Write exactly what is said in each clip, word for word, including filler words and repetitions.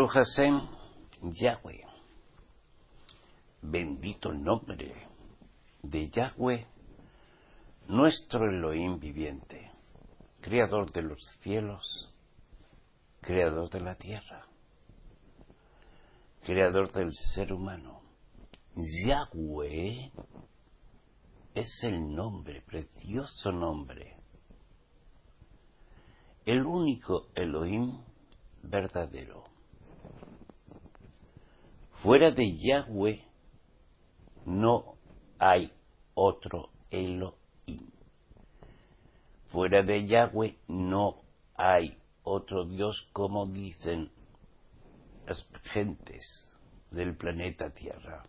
Baruch Hashem, Yahweh. Bendito el nombre de Yahweh, nuestro Elohim viviente, creador de los cielos, creador de la tierra, creador del ser humano. Yahweh es el nombre, precioso nombre, el único Elohim verdadero. Fuera de Yahweh no hay otro Elohim. Fuera de Yahweh no hay otro Dios, como dicen las gentes del planeta Tierra.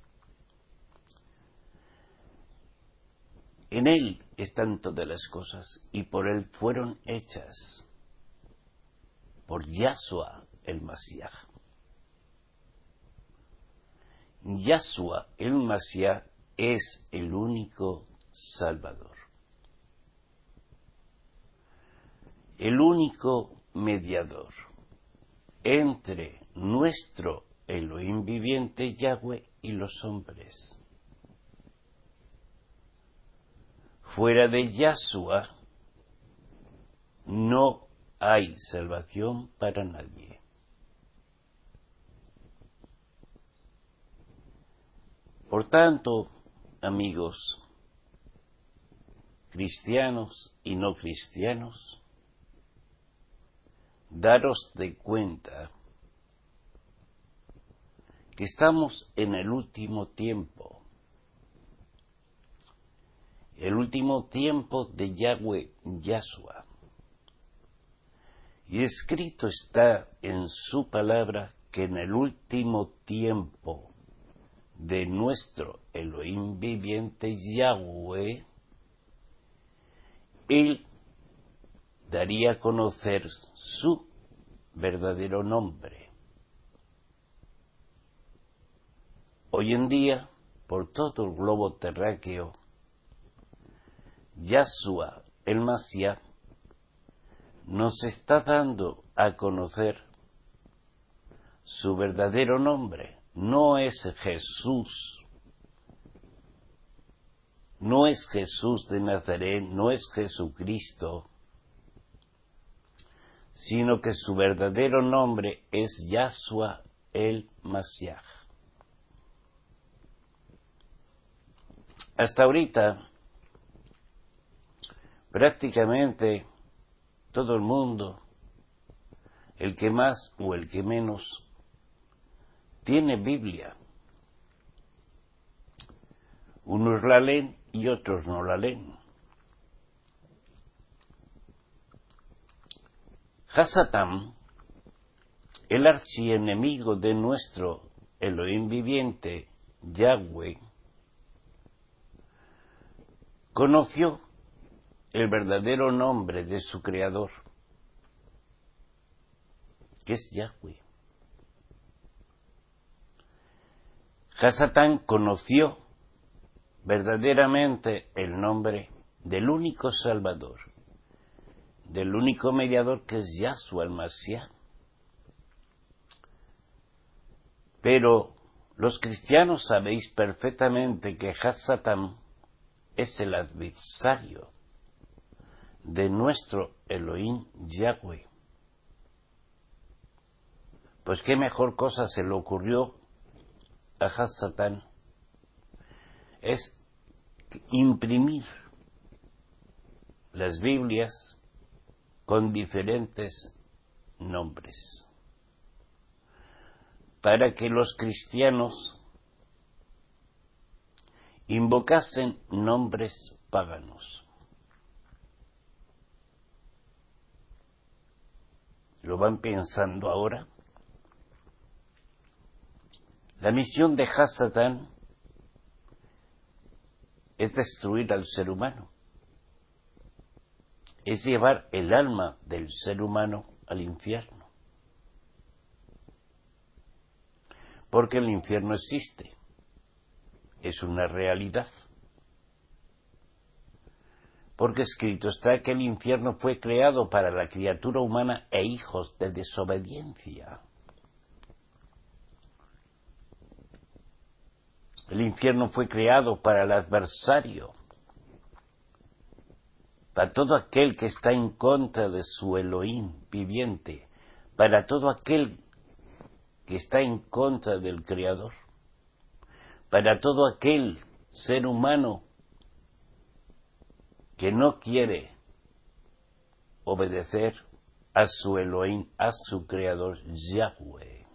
En Él están todas las cosas y por Él fueron hechas, por Yahshua el Mashiach. Yahshua el Mashiach es el único Salvador, el único mediador entre nuestro Elohim viviente Yahweh y los hombres. Fuera de Yahshua no hay salvación para nadie. Por tanto, amigos, cristianos y no cristianos, daros de cuenta que estamos en el último tiempo, el último tiempo de Yahweh Yahshua. Y escrito está en su palabra que en el último tiempo de nuestro Elohim viviente Yahweh, Él daría a conocer su verdadero nombre. Hoy en día, por todo el globo terráqueo, Yahshua el Mashiach nos está dando a conocer su verdadero nombre. No es Jesús, no es Jesús de Nazaret, no es Jesucristo, sino que su verdadero nombre es Yahshua el Mashiach. Hasta ahorita, prácticamente todo el mundo, el que más o el que menos, tiene Biblia. Unos la leen y otros no la leen. Hasatán, el archienemigo de nuestro Elohim viviente, Yahweh, conoció el verdadero nombre de su creador, que es Yahweh. Hasatán conoció verdaderamente el nombre del único Salvador, del único mediador, que es Yahshua el Mashiach. Pero los cristianos sabéis perfectamente que Hasatán es el adversario de nuestro Elohim Yahweh. Pues qué mejor cosa se le ocurrió a Hasatán, es imprimir las Biblias con diferentes nombres, para que los cristianos invocasen nombres paganos. ¿Lo van pensando ahora? La misión de Hasatán es destruir al ser humano, es llevar el alma del ser humano al infierno. Porque el infierno existe, es una realidad. Porque escrito está que el infierno fue creado para la criatura humana e hijos de desobediencia. El infierno fue creado para el adversario, para todo aquel que está en contra de su Elohim viviente, para todo aquel que está en contra del Creador, para todo aquel ser humano que no quiere obedecer a su Elohim, a su Creador Yahweh.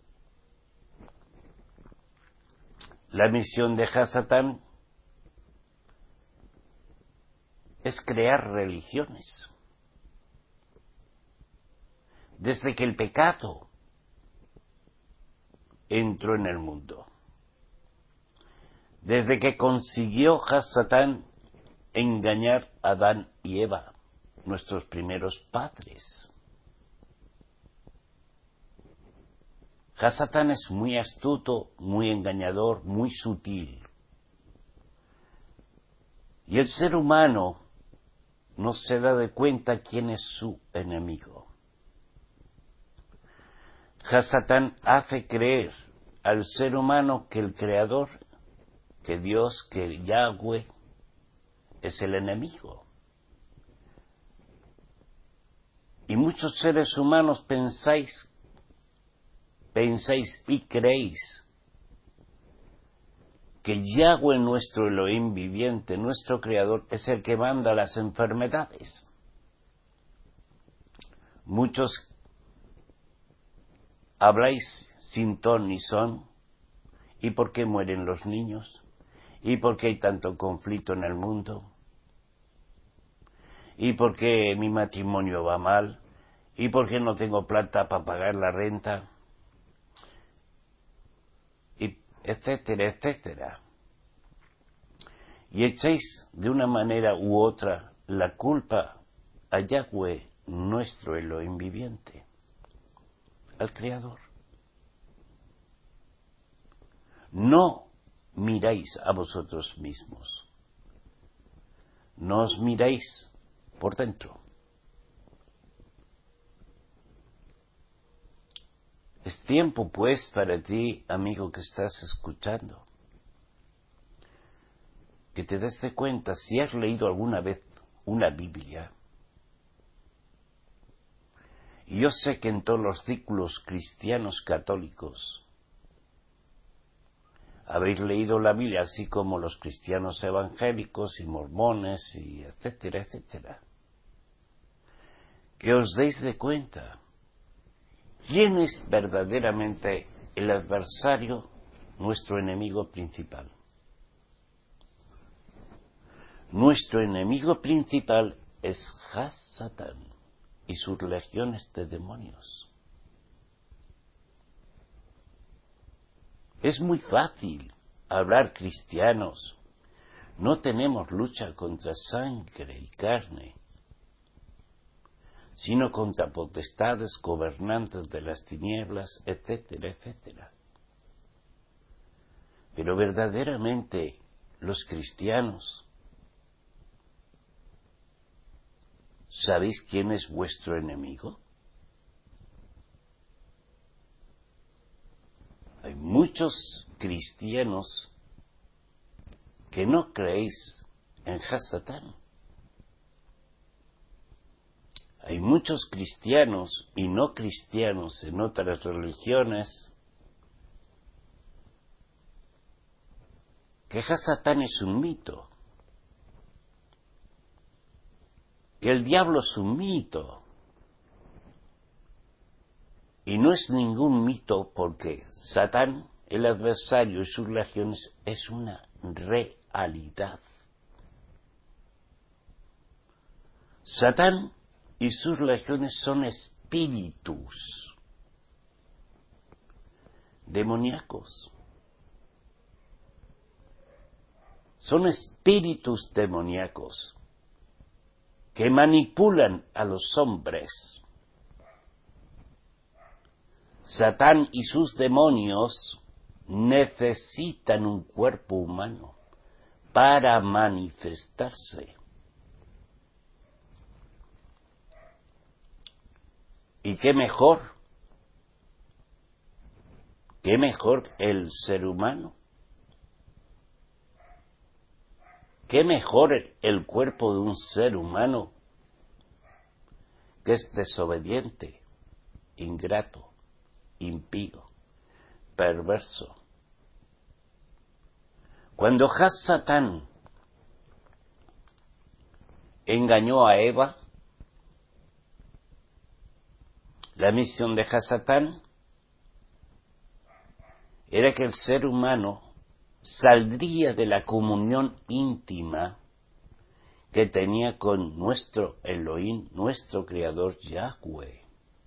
La misión de Hasatán es crear religiones. Desde que el pecado entró en el mundo, desde que consiguió Hasatán engañar a Adán y Eva, nuestros primeros padres. Hasatán es muy astuto, muy engañador, muy sutil. Y el ser humano no se da de cuenta quién es su enemigo. Hasatán hace creer al ser humano que el Creador, que Dios, que Yahweh, es el enemigo. Y muchos seres humanos pensáis, pensáis y creéis que Yahweh, nuestro Elohim viviente, nuestro Creador, es el que manda las enfermedades. Muchos habláis sin ton ni son. ¿Y por qué mueren los niños? ¿Y por qué hay tanto conflicto en el mundo? ¿Y por qué mi matrimonio va mal? ¿Y por qué no tengo plata para pagar la renta? Y etcétera, etcétera. Y echáis de una manera u otra la culpa a Yahweh, nuestro Elohim viviente, al Creador. No miráis a vosotros mismos, no os miráis por dentro. Es tiempo, pues, para ti, amigo que estás escuchando, que te des de cuenta si has leído alguna vez una Biblia. Y yo sé que en todos los círculos cristianos católicos habéis leído la Biblia, así como los cristianos evangélicos y mormones y etcétera, etcétera. Que os deis de cuenta quién es verdaderamente el adversario, nuestro enemigo principal. Nuestro enemigo principal es Hasatán y sus legiones de demonios. Es muy fácil hablar cristianos. No tenemos lucha contra sangre y carne, sino contra potestades, gobernantes de las tinieblas, etcétera, etcétera. Pero verdaderamente los cristianos, ¿sabéis quién es vuestro enemigo? Hay muchos cristianos que no creéis en Hasatán. Hay muchos cristianos y no cristianos en otras religiones que Hasatán es un mito, que el diablo es un mito. Y no es ningún mito porque Satán, el adversario y sus legiones, es una realidad. Satán y sus legiones son espíritus demoníacos. Son espíritus demoníacos que manipulan a los hombres. Satán y sus demonios necesitan un cuerpo humano para manifestarse. ¿Y qué mejor? ¿Qué mejor el ser humano ¿qué mejor el cuerpo de un ser humano que es desobediente, ingrato, impío, perverso? Cuando Hasatán engañó a Eva, la misión de Hasatán era que el ser humano saldría de la comunión íntima que tenía con nuestro Elohim, nuestro Creador Yahweh.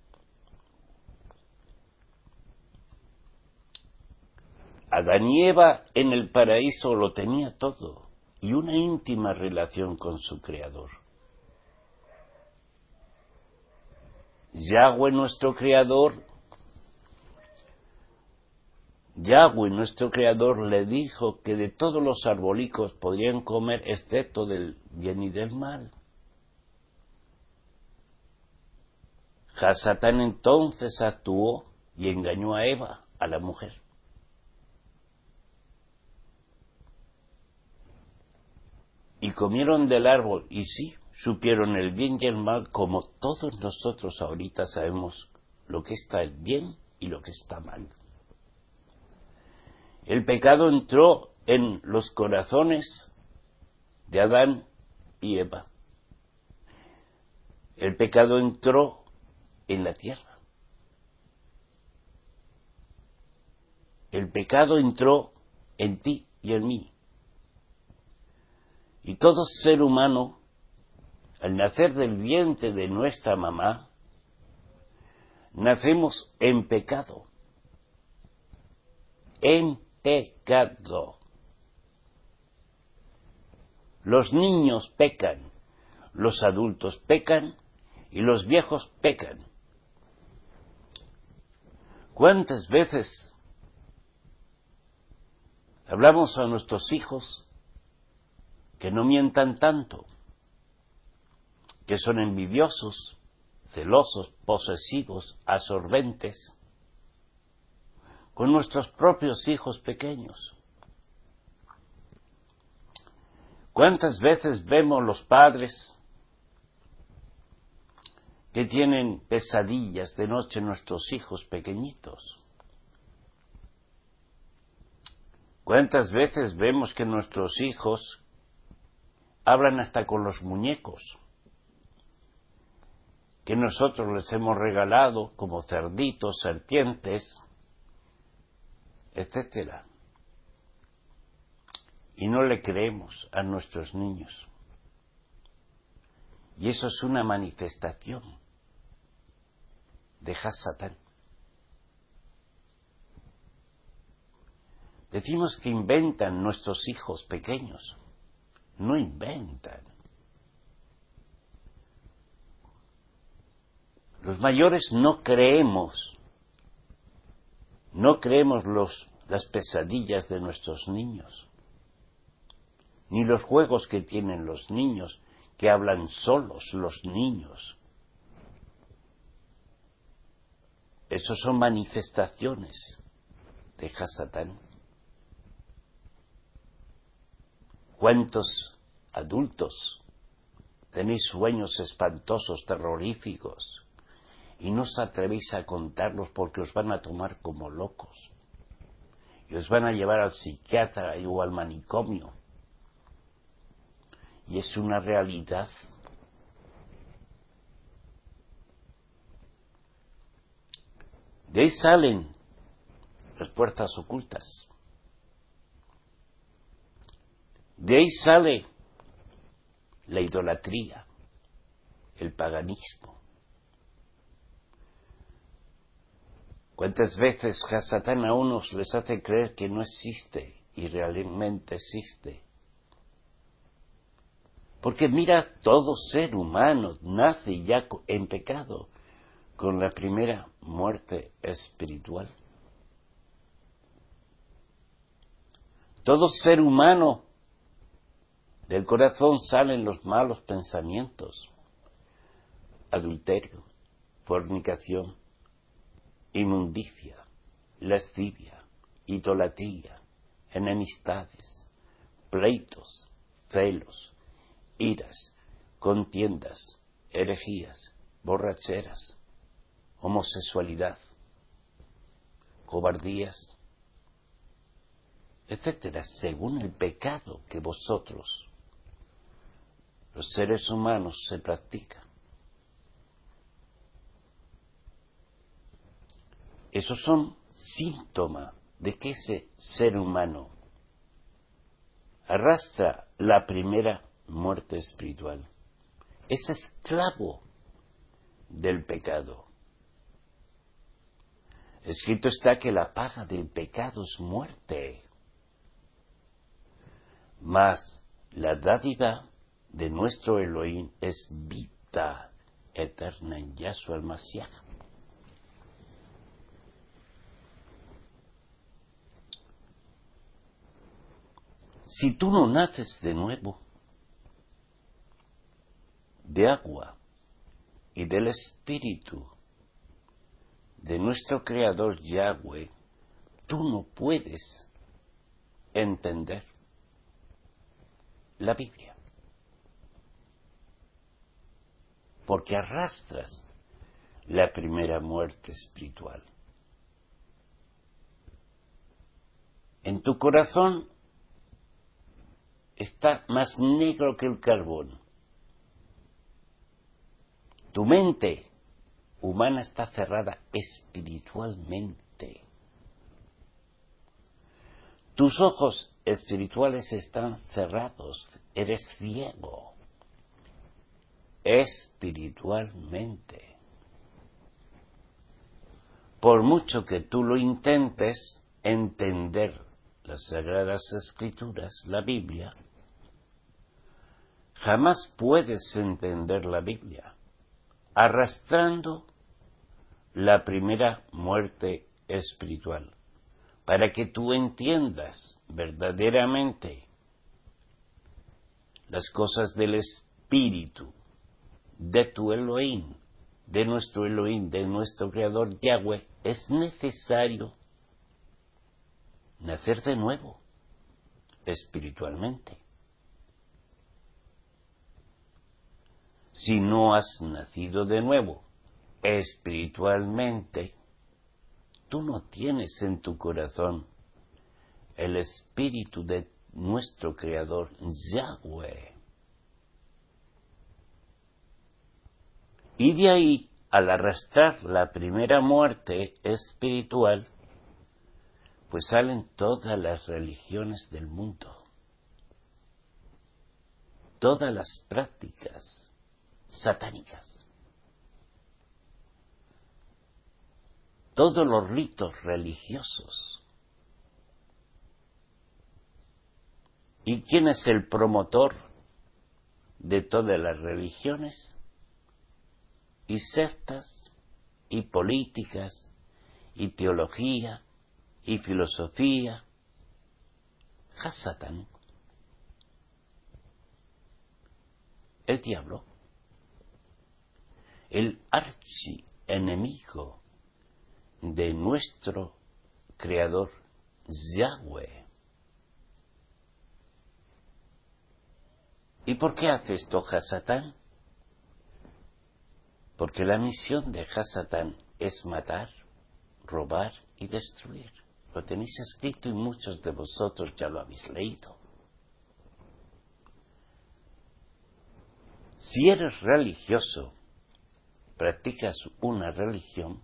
Adán y Eva en el paraíso lo tenía todo y una íntima relación con su Creador. Yahweh, nuestro Creador, Yahweh, nuestro Creador, le dijo que de todos los arbolicos podrían comer excepto del bien y del mal. Hasatán entonces actuó y engañó a Eva, a la mujer. Y comieron del árbol, y sí, supieron el bien y el mal, como todos nosotros ahorita sabemos lo que está bien y lo que está mal. El pecado entró en los corazones de Adán y Eva. El pecado entró en la tierra. El pecado entró en ti y en mí. Y todo ser humano, al nacer del vientre de nuestra mamá, nacemos en pecado. En pecado. Los niños pecan, los adultos pecan y los viejos pecan. ¿Cuántas veces hablamos a nuestros hijos que no mientan tanto, que son envidiosos, celosos, posesivos, absorbentes, con nuestros propios hijos pequeños? ¿Cuántas veces vemos los padres que tienen pesadillas de noche nuestros hijos pequeñitos? ¿Cuántas veces vemos que nuestros hijos hablan hasta con los muñecos que nosotros les hemos regalado como cerditos, serpientes, etcétera? Y no le creemos a nuestros niños. Y eso es una manifestación de Hasatán. Decimos que inventan nuestros hijos pequeños. No inventan. Los mayores no creemos, no creemos los, las pesadillas de nuestros niños, ni los juegos que tienen los niños, que hablan solos los niños. Esos son manifestaciones de Hasatán. ¿Cuántos adultos tenéis sueños espantosos, terroríficos, y no os atrevéis a contarlos porque os van a tomar como locos y os van a llevar al psiquiatra o al manicomio? Y es una realidad. De ahí salen las puertas ocultas. De ahí sale la idolatría, el paganismo. ¿Cuántas veces Hasatán a unos les hace creer que no existe y realmente existe? Porque mira, todo ser humano nace ya en pecado, con la primera muerte espiritual. Todo ser humano, del corazón salen los malos pensamientos: adulterio, fornicación, inmundicia, lascivia, idolatría, enemistades, pleitos, celos, iras, contiendas, herejías, borracheras, homosexualidad, cobardías, etcétera, según el pecado que vosotros, los seres humanos, se practica. Esos son síntomas de que ese ser humano arrastra la primera muerte espiritual. Es esclavo del pecado. Escrito está que la paga del pecado es muerte, mas la dádiva de nuestro Elohim es vida eterna en Yahshua el Mashiach. Si tú no naces de nuevo, de agua y del Espíritu de nuestro Creador Yahweh, tú no puedes entender la Biblia, porque arrastras la primera muerte espiritual. En tu corazón está más negro que el carbón. Tu mente humana está cerrada espiritualmente. Tus ojos espirituales están cerrados. Eres ciego espiritualmente. Por mucho que tú lo intentes entender las Sagradas Escrituras, la Biblia, jamás puedes entender la Biblia arrastrando la primera muerte espiritual. Para que tú entiendas verdaderamente las cosas del Espíritu, de tu Elohim, de nuestro Elohim, de nuestro Creador Yahweh, es necesario nacer de nuevo, espiritualmente. Si no has nacido de nuevo, espiritualmente, tú no tienes en tu corazón el Espíritu de nuestro Creador Yahweh. Y de ahí, al arrastrar la primera muerte espiritual, pues salen todas las religiones del mundo, todas las prácticas satánicas, todos los ritos religiosos. ¿Y quién es el promotor de todas las religiones? Y sectas, y políticas, y teología, y filosofía. Hasatán, el diablo, el archienemigo de nuestro Creador Yahweh. ¿Y por qué hace esto Hasatán? Porque la misión de Hasatán es matar, robar y destruir. Lo tenéis escrito y muchos de vosotros ya lo habéis leído. Si eres religioso, practicas una religión,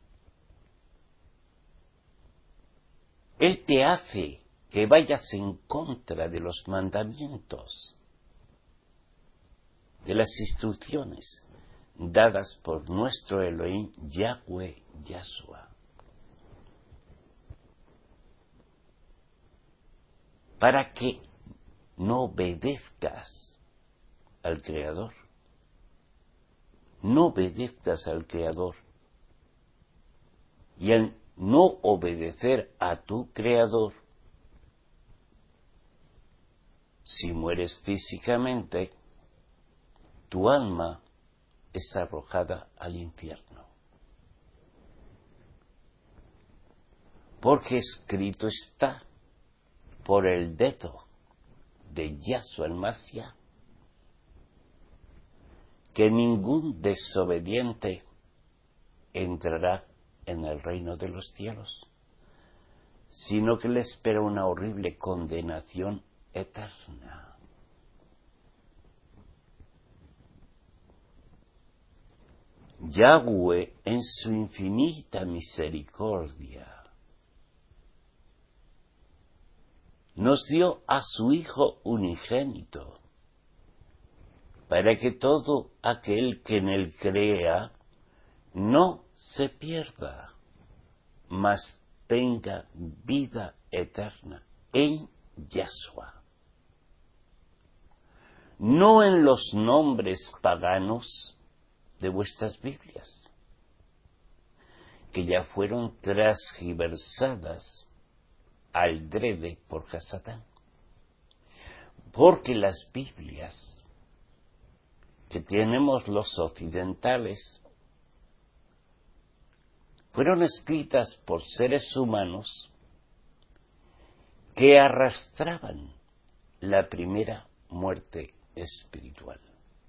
Él te hace que vayas en contra de los mandamientos, de las instrucciones dadas por nuestro Elohim Yahweh Yahshua. Para que no obedezcas al Creador. No obedezcas al Creador. Y al no obedecer a tu Creador, si mueres físicamente, tu alma es arrojada al infierno. Porque escrito está por el dedo de Yahshua el Mashiach, que ningún desobediente entrará en el reino de los cielos, sino que le espera una horrible condenación eterna. Yahweh, en su infinita misericordia, nos dio a su Hijo unigénito, para que todo aquel que en él crea no se pierda, mas tenga vida eterna en Yahshua. No en los nombres paganos de vuestras Biblias, que ya fueron transgiversadas al drede por Hasatán. Porque las Biblias que tenemos los occidentales fueron escritas por seres humanos que arrastraban la primera muerte espiritual.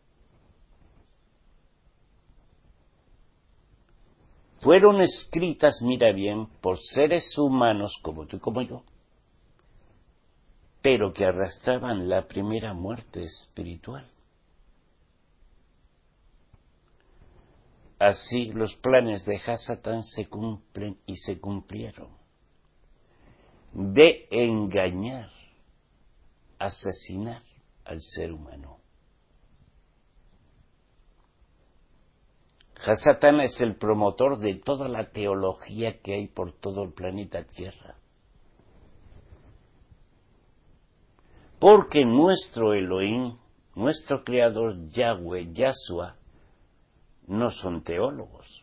Fueron escritas, mira bien, por seres humanos como tú y como yo, pero que arrastraban la primera muerte espiritual. Así los planes de Hasatán se cumplen y se cumplieron, de engañar, asesinar al ser humano. Hasatán es el promotor de toda la teología que hay por todo el planeta Tierra. Porque nuestro Elohim, nuestro Creador Yahweh, Yahshua, no son teólogos.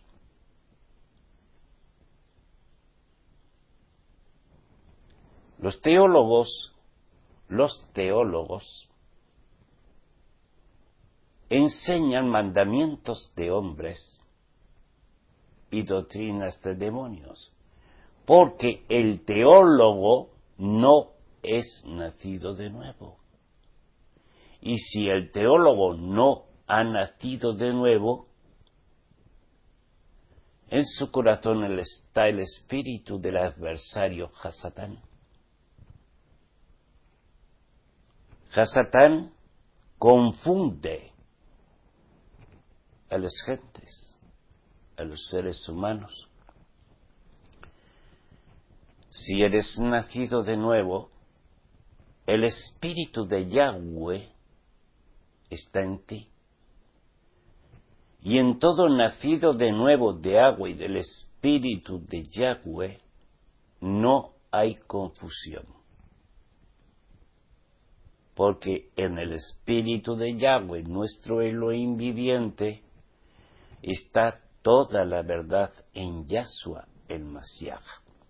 Los teólogos, los teólogos, enseñan mandamientos de hombres y doctrinas de demonios, porque el teólogo no es nacido de nuevo. Y si el teólogo no ha nacido de nuevo, en su corazón está el espíritu del adversario Hasatán. Hasatán confunde a las gentes, a los seres humanos. Si eres nacido de nuevo, el espíritu de Yahweh está en ti. Y en todo nacido de nuevo de agua y del espíritu de Yahweh no hay confusión. Porque en el espíritu de Yahweh, nuestro Elohim viviente, está toda la verdad en Yahshua el Mashiach.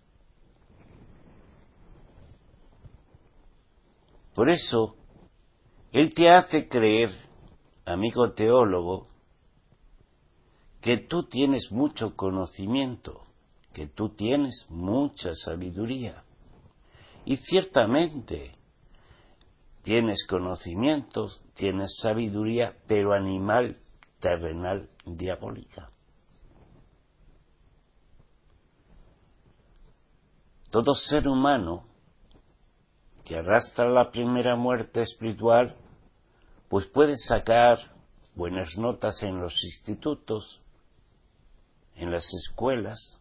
Por eso, Él te hace creer, amigo teólogo, que tú tienes mucho conocimiento, que tú tienes mucha sabiduría. Y ciertamente tienes conocimientos, tienes sabiduría, pero animal, terrenal, diabólica. Todo ser humano que arrastra la primera muerte espiritual, pues puede sacar buenas notas en los institutos, en las escuelas,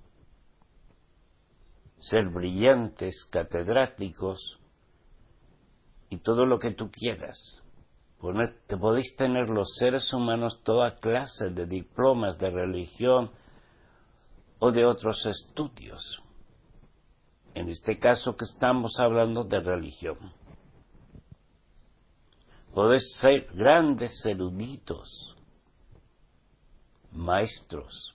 ser brillantes, catedráticos y todo lo que tú quieras. Te podéis tener los seres humanos toda clase de diplomas de religión o de otros estudios. En este caso que estamos hablando de religión. Podéis ser grandes eruditos, maestros,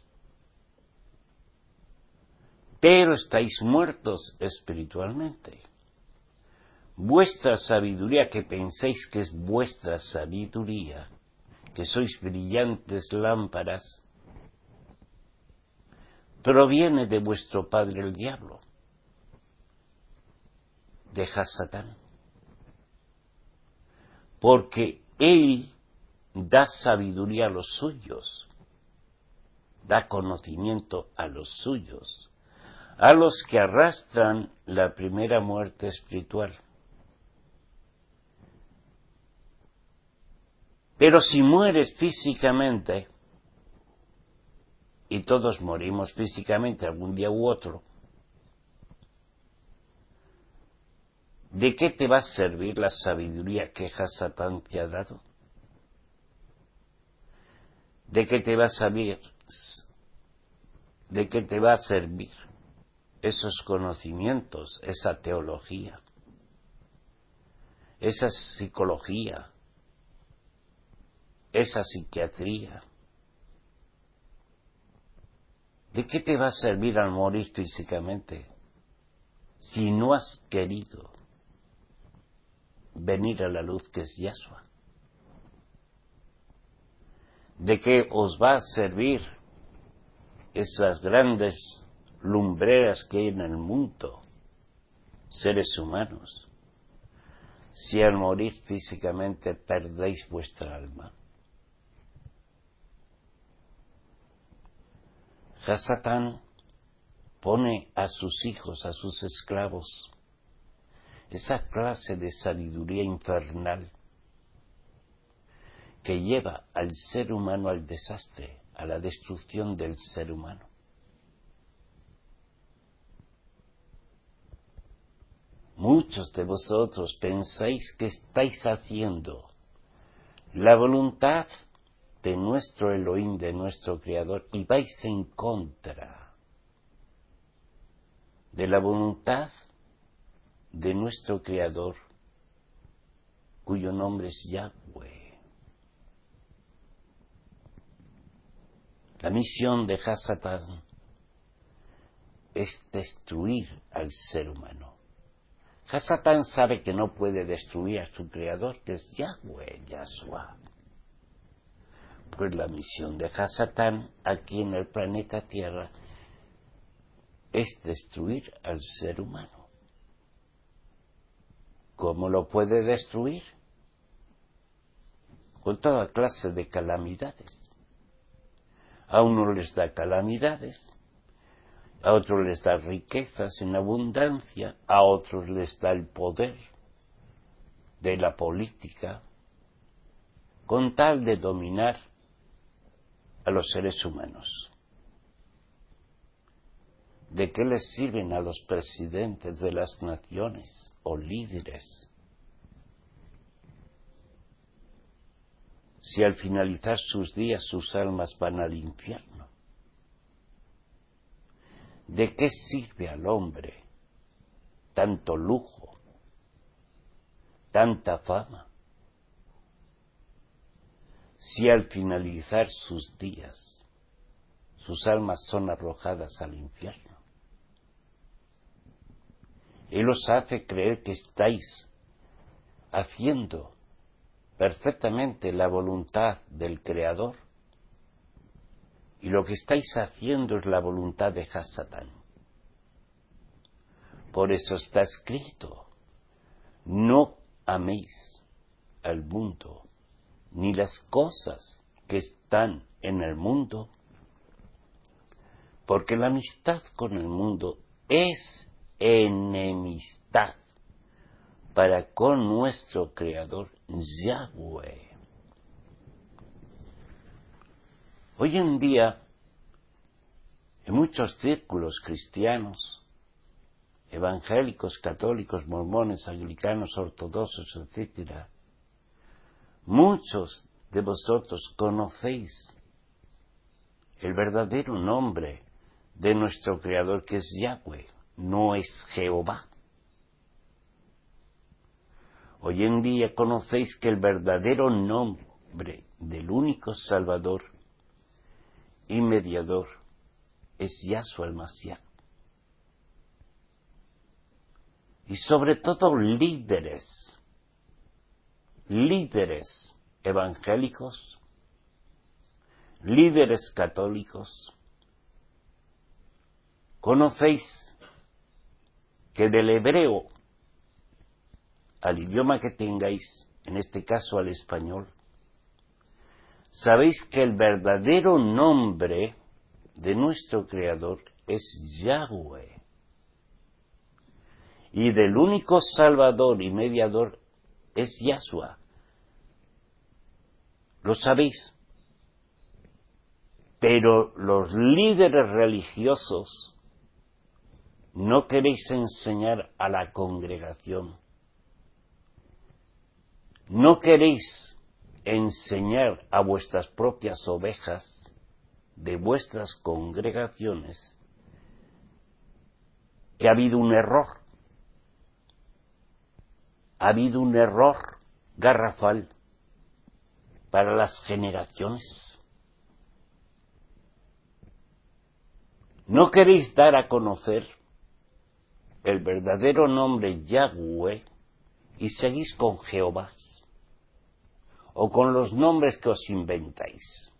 pero estáis muertos espiritualmente. Vuestra sabiduría, que penséis que es vuestra sabiduría, que sois brillantes lámparas, proviene de vuestro padre el diablo, de Hasatán. porque Él da sabiduría a los suyos, da conocimiento a los suyos, a los que arrastran la primera muerte espiritual. Pero si mueres físicamente, y todos morimos físicamente algún día u otro, ¿de qué te va a servir la sabiduría que Hasatán te ha dado? ¿De qué te va a servir? ¿De qué te va a servir esos conocimientos, esa teología, esa psicología, esa psiquiatría? ¿De qué te va a servir al morir físicamente si no has querido venir a la luz que es Yahshua? ¿De qué os va a servir esas grandes lumbreras que hay en el mundo, seres humanos, si al morir físicamente perdéis vuestra alma? Hasatán pone a sus hijos, a sus esclavos, esa clase de sabiduría infernal que lleva al ser humano al desastre, a la destrucción del ser humano. Muchos de vosotros pensáis que estáis haciendo la voluntad de nuestro Elohim, de nuestro Creador, y vais en contra de la voluntad de nuestro Creador, cuyo nombre es Yahweh. La misión de Hasatán es destruir al ser humano. Hasatán sabe que no puede destruir a su Creador, que es Yahweh, Yahshua. Pues la misión de Hasatán aquí en el planeta Tierra es destruir al ser humano. ¿Cómo lo puede destruir? Con toda clase de calamidades. A unos les da calamidades, a otros les da riquezas en abundancia, a otros les da el poder de la política, con tal de dominar a los seres humanos. ¿De qué les sirven a los presidentes de las naciones o líderes si al finalizar sus días sus almas van al infierno? ¿De qué sirve al hombre tanto lujo, tanta fama, si al finalizar sus días sus almas son arrojadas al infierno? Él os hace creer que estáis haciendo perfectamente la voluntad del Creador, y lo que estáis haciendo es la voluntad de Hasatán. Por eso está escrito: no améis al mundo, ni las cosas que están en el mundo, porque la amistad con el mundo es enemistad para con nuestro Creador, Yahweh. Hoy en día, en muchos círculos cristianos, evangélicos, católicos, mormones, anglicanos, ortodoxos, etcétera, muchos de vosotros conocéis el verdadero nombre de nuestro Creador, que es Yahweh, no es Jehová. Hoy en día conocéis que el verdadero nombre del único Salvador y mediador es Yahshua el Mashiach. Y sobre todo líderes, líderes evangélicos, líderes católicos, conocéis que del hebreo al idioma que tengáis en este caso al español, sabéis que el verdadero nombre de nuestro Creador es Yahweh, y del único Salvador y Mediador es Yahshua. Lo sabéis. Pero los líderes religiosos no queréis enseñar a la congregación. No queréis enseñar a vuestras propias ovejas de vuestras congregaciones que ha habido un error. Ha habido un error garrafal para las generaciones. No queréis dar a conocer el verdadero nombre Yahweh y seguís con Jehová o con los nombres que os inventáis.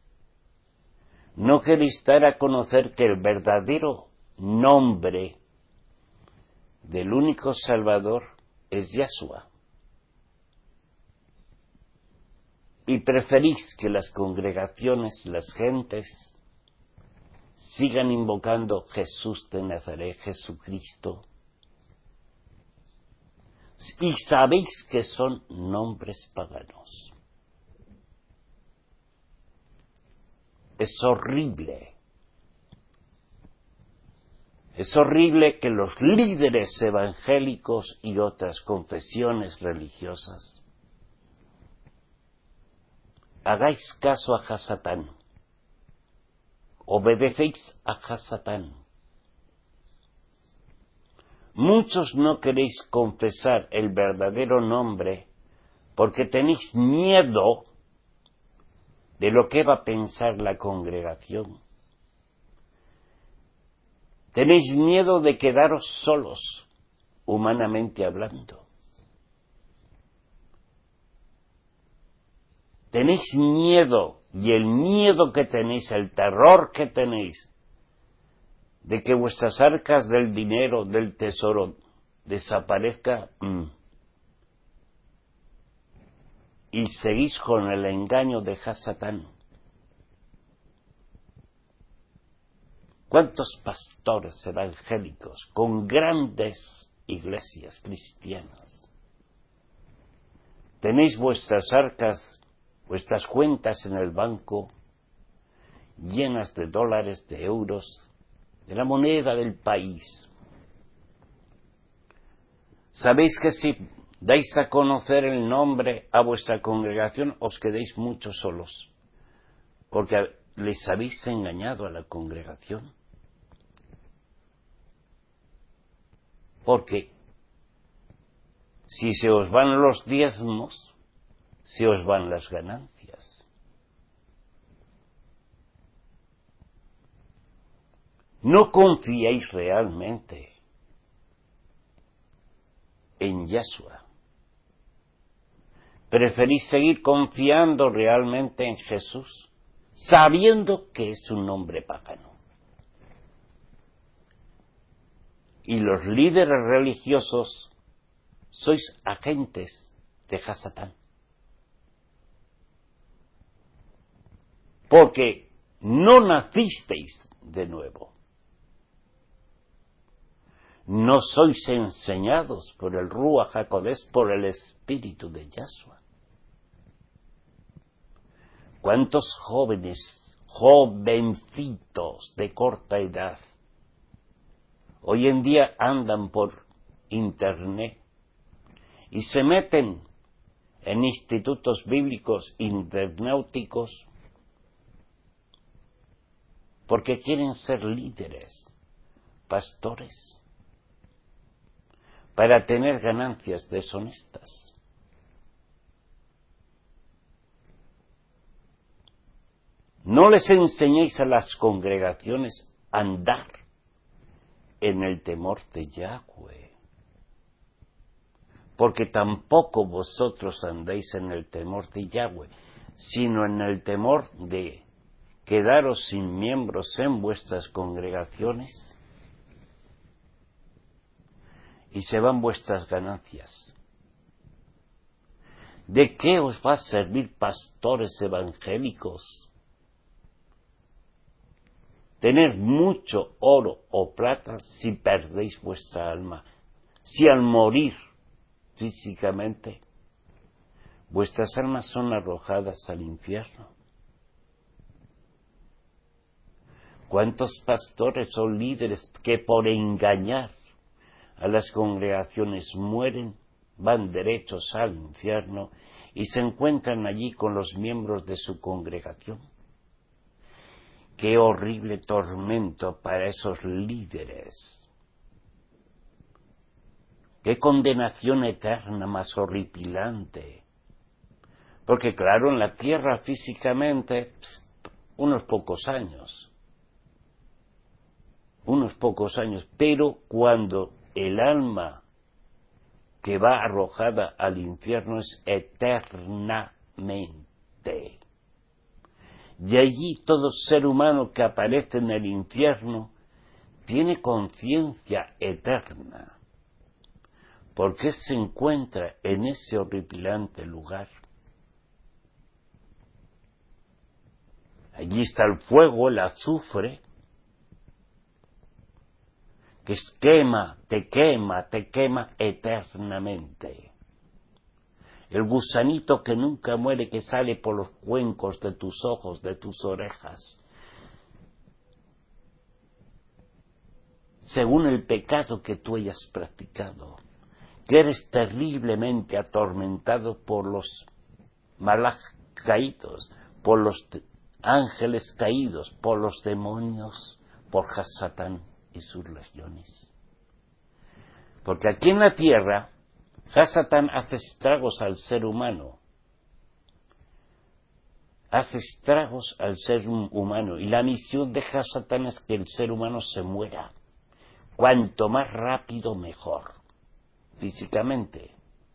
No queréis dar a conocer que el verdadero nombre del único Salvador es Yahshua. Y preferís que las congregaciones, las gentes, sigan invocando Jesús de Nazaret, Jesucristo. Y sabéis que son nombres paganos. Es horrible. Es horrible que los líderes evangélicos y otras confesiones religiosas hagáis caso a Hasatán. Obedecéis a Hasatán. Muchos no queréis confesar el verdadero nombre porque tenéis miedo de lo que va a pensar la congregación. Tenéis miedo de quedaros solos, humanamente hablando. Tenéis miedo, y el miedo que tenéis, el terror que tenéis, de que vuestras arcas del dinero, del tesoro, desaparezca, mm, y seguís con el engaño de Hasatán. ¿Cuántos pastores evangélicos con grandes iglesias cristianas tenéis vuestras arcas, vuestras cuentas en el banco llenas de dólares, de euros, de la moneda del país? Sabéis que si dais a conocer el nombre a vuestra congregación os quedéis muchos solos, porque les habéis engañado a la congregación. Porque si se os van los diezmos, se os van las ganancias. No confiáis realmente en Yahshua. Preferís seguir confiando realmente en Jesús, sabiendo que es un nombre pagano. Y los líderes religiosos sois agentes de Hasatán. Porque no nacisteis de nuevo. No sois enseñados por el Ruach HaKodesh, por el Espíritu de Yahshua. ¿Cuántos jóvenes, jovencitos de corta edad, hoy en día andan por internet y se meten en institutos bíblicos internauticos porque quieren ser líderes, pastores, para tener ganancias deshonestas? No les enseñéis a las congregaciones a andar en el temor de Yahweh, porque tampoco vosotros andáis en el temor de Yahweh, sino en el temor de quedaros sin miembros en vuestras congregaciones y se van vuestras ganancias. ¿De qué os va a servir, pastores evangélicos, tener mucho oro o plata si perdéis vuestra alma? Si al morir físicamente vuestras almas son arrojadas al infierno. ¿Cuántos pastores o líderes que por engañar a las congregaciones mueren, van derechos al infierno y se encuentran allí con los miembros de su congregación? ¡Qué horrible tormento para esos líderes! ¡Qué condenación eterna más horripilante! Porque claro, en la tierra físicamente, unos pocos años, unos pocos años, pero cuando el alma que va arrojada al infierno es eternamente. Y allí todo ser humano que aparece en el infierno tiene conciencia eterna, porque se encuentra en ese horripilante lugar. Allí está el fuego, el azufre, que quema, te quema, te quema eternamente. El gusanito que nunca muere, que sale por los cuencos de tus ojos, de tus orejas, según el pecado que tú hayas practicado, que eres terriblemente atormentado por los malaj caídos, por los ángeles caídos, por los demonios, por Hasatán y sus legiones. Porque aquí en la tierra, Hasatán hace estragos al ser humano, hace estragos al ser humano, y la misión de Hasatán es que el ser humano se muera, cuanto más rápido mejor, físicamente,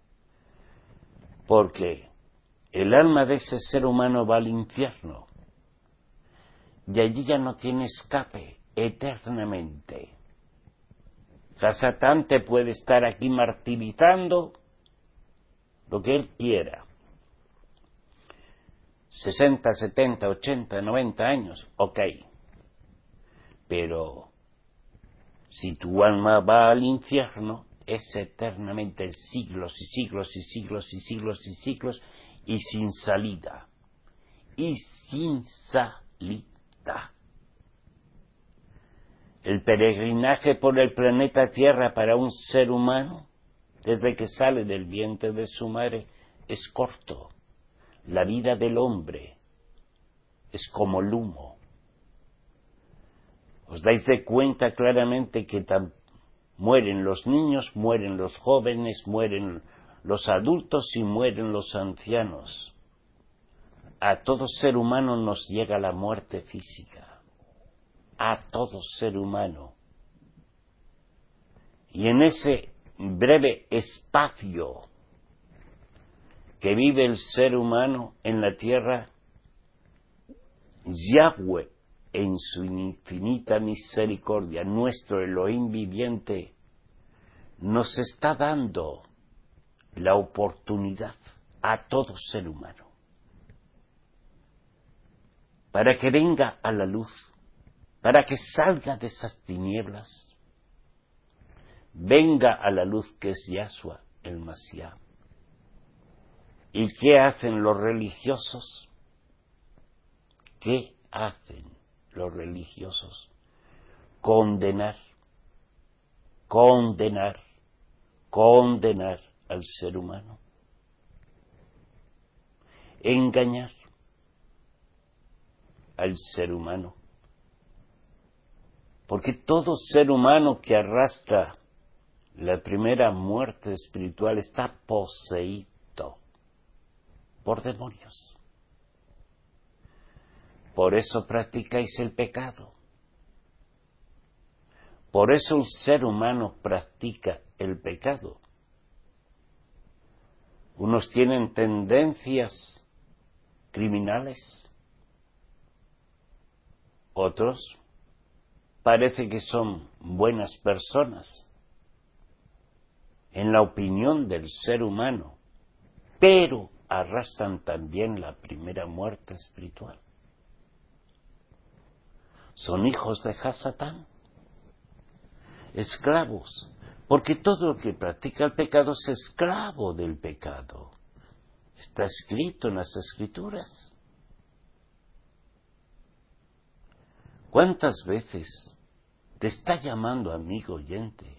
porque el alma de ese ser humano va al infierno, y allí ya no tiene escape eternamente. Hasatán te puede estar aquí martirizando lo que él quiera. sesenta, setenta, ochenta, noventa años, ok. Pero si tu alma va al infierno, es eternamente, siglos y siglos y siglos y siglos y siglos y sin salida. Y sin salida. El peregrinaje por el planeta Tierra para un ser humano, desde que sale del vientre de su madre, es corto. La vida del hombre es como el humo. Os dais de cuenta claramente que tan, mueren los niños, mueren los jóvenes, mueren los adultos y mueren los ancianos. A todo ser humano nos llega la muerte física. A todo ser humano. Y en ese breve espacio que vive el ser humano en la tierra, Yahweh, en su infinita misericordia, nuestro Elohim viviente, nos está dando la oportunidad a todo ser humano para que venga a la luz, para que salga de esas tinieblas, venga a la luz que es Yahshua, el Mashiach. ¿Y qué hacen los religiosos? ¿Qué hacen los religiosos? Condenar, condenar, condenar al ser humano. Engañar al ser humano. Porque todo ser humano que arrastra la primera muerte espiritual está poseído por demonios. Por eso practicáis el pecado. Por eso el ser humano practica el pecado. Unos tienen tendencias criminales, otros parece que son buenas personas en la opinión del ser humano, pero arrastran también la primera muerte espiritual. Son hijos de Hasatán, esclavos, porque todo el que practica el pecado es esclavo del pecado. Está escrito en las Escrituras. ¿Cuántas veces te está llamando, amigo oyente,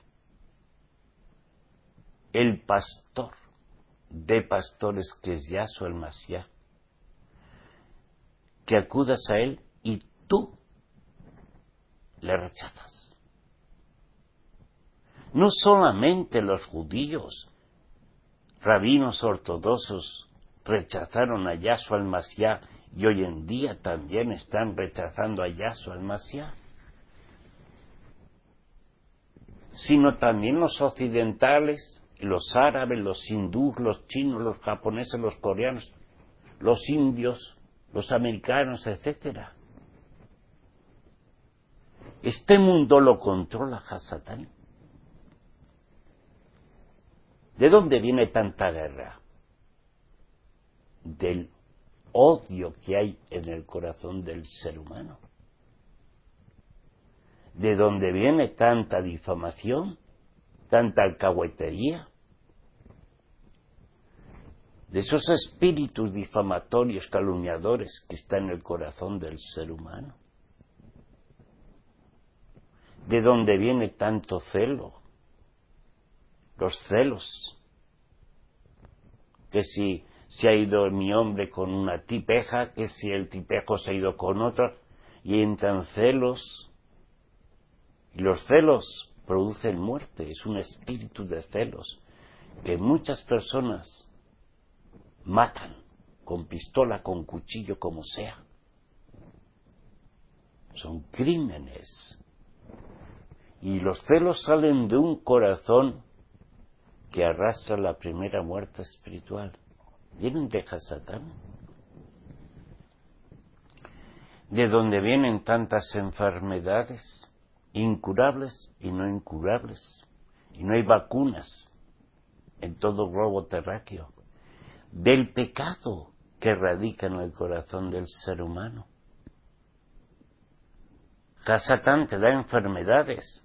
el pastor de pastores que es Yahshua el Mashiach, que acudas a él y tú le rechazas? No solamente los judíos, rabinos ortodoxos, rechazaron a Yahshua el Mashiach y hoy en día también están rechazando a Yahshua el Mashiach, sino también los occidentales, los árabes, los hindúes, los chinos, los japoneses, los coreanos, los indios, los americanos, etcétera. Este mundo lo controla Hasatán. ¿De dónde viene tanta guerra? Del odio que hay en el corazón del ser humano. ¿De dónde viene tanta difamación, tanta alcahuetería? De esos espíritus difamatorios, calumniadores que están en el corazón del ser humano. ¿De dónde viene tanto celo? Los celos. Que si se ha ido mi hombre con una tipeja, que si el tipejo se ha ido con otra, y entran celos. Y los celos producen muerte, es un espíritu de celos que muchas personas matan con pistola, con cuchillo, como sea. Son crímenes. Y los celos salen de un corazón que arrastra la primera muerte espiritual. Vienen de Hasatán. De donde vienen tantas enfermedades incurables y no incurables. Y no hay vacunas en todo globo terráqueo. Del pecado que radica en el corazón del ser humano. Hasatán te da enfermedades.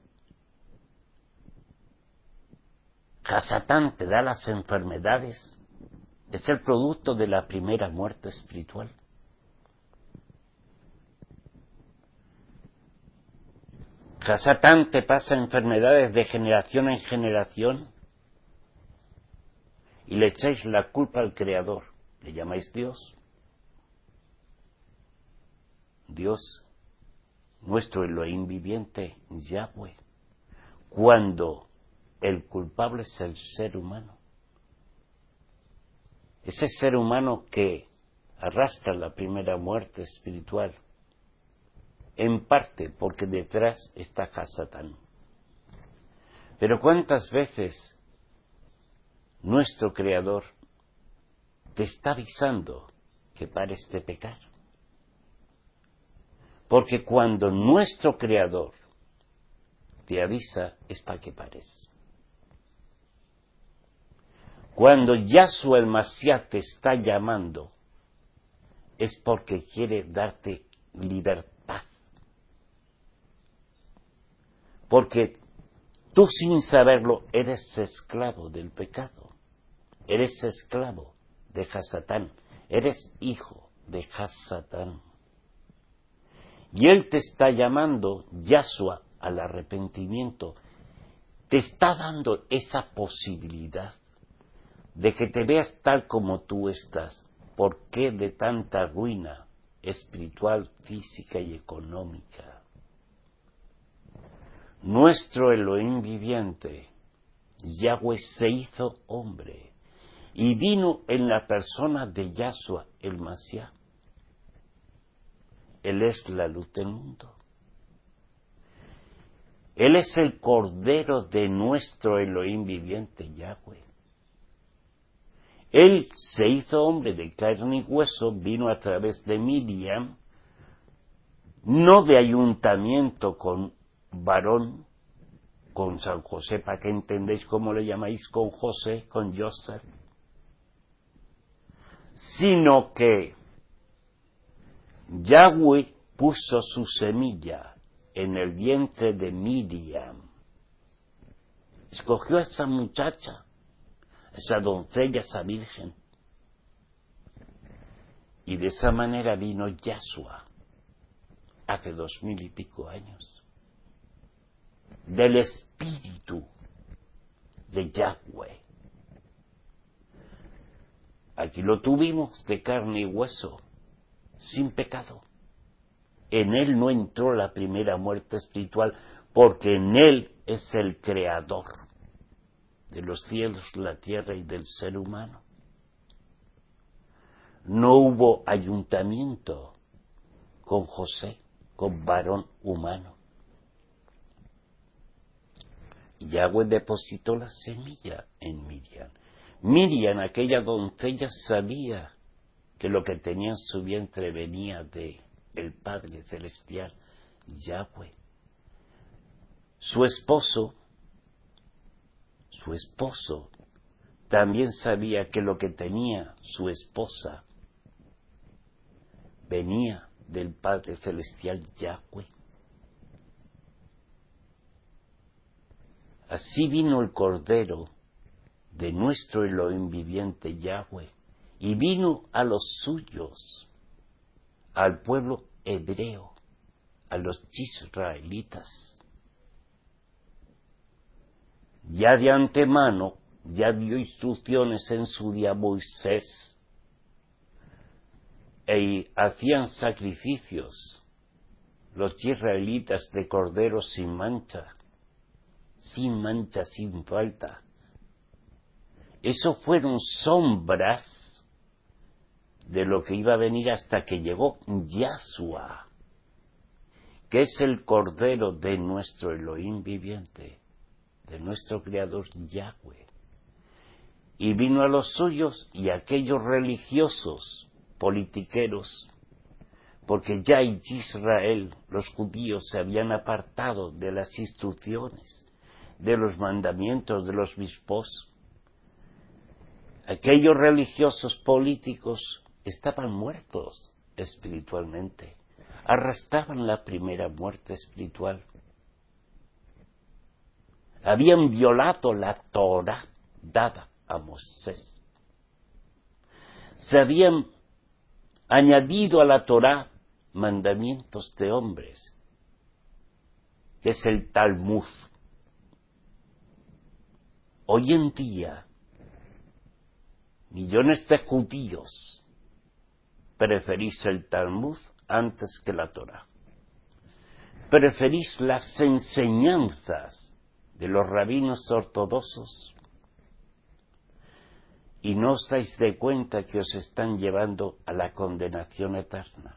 Hasatán te da las enfermedades. Es el producto de la primera muerte espiritual. Hasatán te pasa enfermedades de generación en generación y le echáis la culpa al Creador. Le llamáis Dios. Dios, nuestro Elohim viviente, Yahweh, cuando el culpable es el ser humano. Ese ser humano que arrastra la primera muerte espiritual, en parte porque detrás está Hasatán. Pero ¿cuántas veces nuestro Creador te está avisando que pares de pecar? Porque cuando nuestro Creador te avisa es para que pares. Cuando Yahshua el Mashiach te está llamando es porque quiere darte libertad. Porque tú sin saberlo eres esclavo del pecado. Eres esclavo de Hasatán. Eres hijo de Hasatán. Y Él te está llamando, Yahshua, al arrepentimiento. Te está dando esa posibilidad de que te veas tal como tú estás. ¿Por qué de tanta ruina espiritual, física y económica? Nuestro Elohim viviente, Yahweh, se hizo hombre y vino en la persona de Yahshua el Mashiach. Él es la luz del mundo. Él es el Cordero de nuestro Elohim viviente, Yahweh. Él se hizo hombre de carne y hueso, vino a través de Miriam, no de ayuntamiento con varón, con San José, para que entendéis cómo le llamáis, con José, con Joseph, sino que Yahweh puso su semilla en el vientre de Miriam. Escogió a esa muchacha, esa doncella, esa virgen. Y de esa manera vino Yahshua, hace dos mil y pico años, del espíritu de Yahweh. Aquí lo tuvimos de carne y hueso, sin pecado. En él no entró la primera muerte espiritual, porque en él es el creador de los cielos, la tierra y del ser humano. No hubo ayuntamiento con José, con varón humano. Yahweh depositó la semilla en Miriam. Miriam, aquella doncella, sabía que lo que tenía en su vientre venía de el Padre Celestial, Yahweh. Su esposo, su esposo, también sabía que lo que tenía su esposa venía del Padre Celestial, Yahweh. Así vino el Cordero de nuestro Elohim viviente, Yahweh, y vino a los suyos, al pueblo hebreo, a los israelitas. Ya de antemano, ya dio instrucciones en su día Moisés, e hacían sacrificios los israelitas de corderos sin mancha, sin mancha, sin falta. Eso fueron sombras de lo que iba a venir hasta que llegó Yahshua, que es el Cordero de nuestro Elohim viviente, de nuestro Creador Yahweh. Y vino a los suyos, y aquellos religiosos, politiqueros, porque ya en Israel los judíos se habían apartado de las instrucciones, de los mandamientos de los mispós. Aquellos religiosos políticos estaban muertos espiritualmente, arrastraban la primera muerte espiritual. Habían violado la Torah dada a Moisés. Se habían añadido a la Torah mandamientos de hombres, que es el Talmud. Hoy en día, millones de judíos preferís el Talmud antes que la Torah. Preferís las enseñanzas de los rabinos ortodoxos y no os dais de cuenta que os están llevando a la condenación eterna.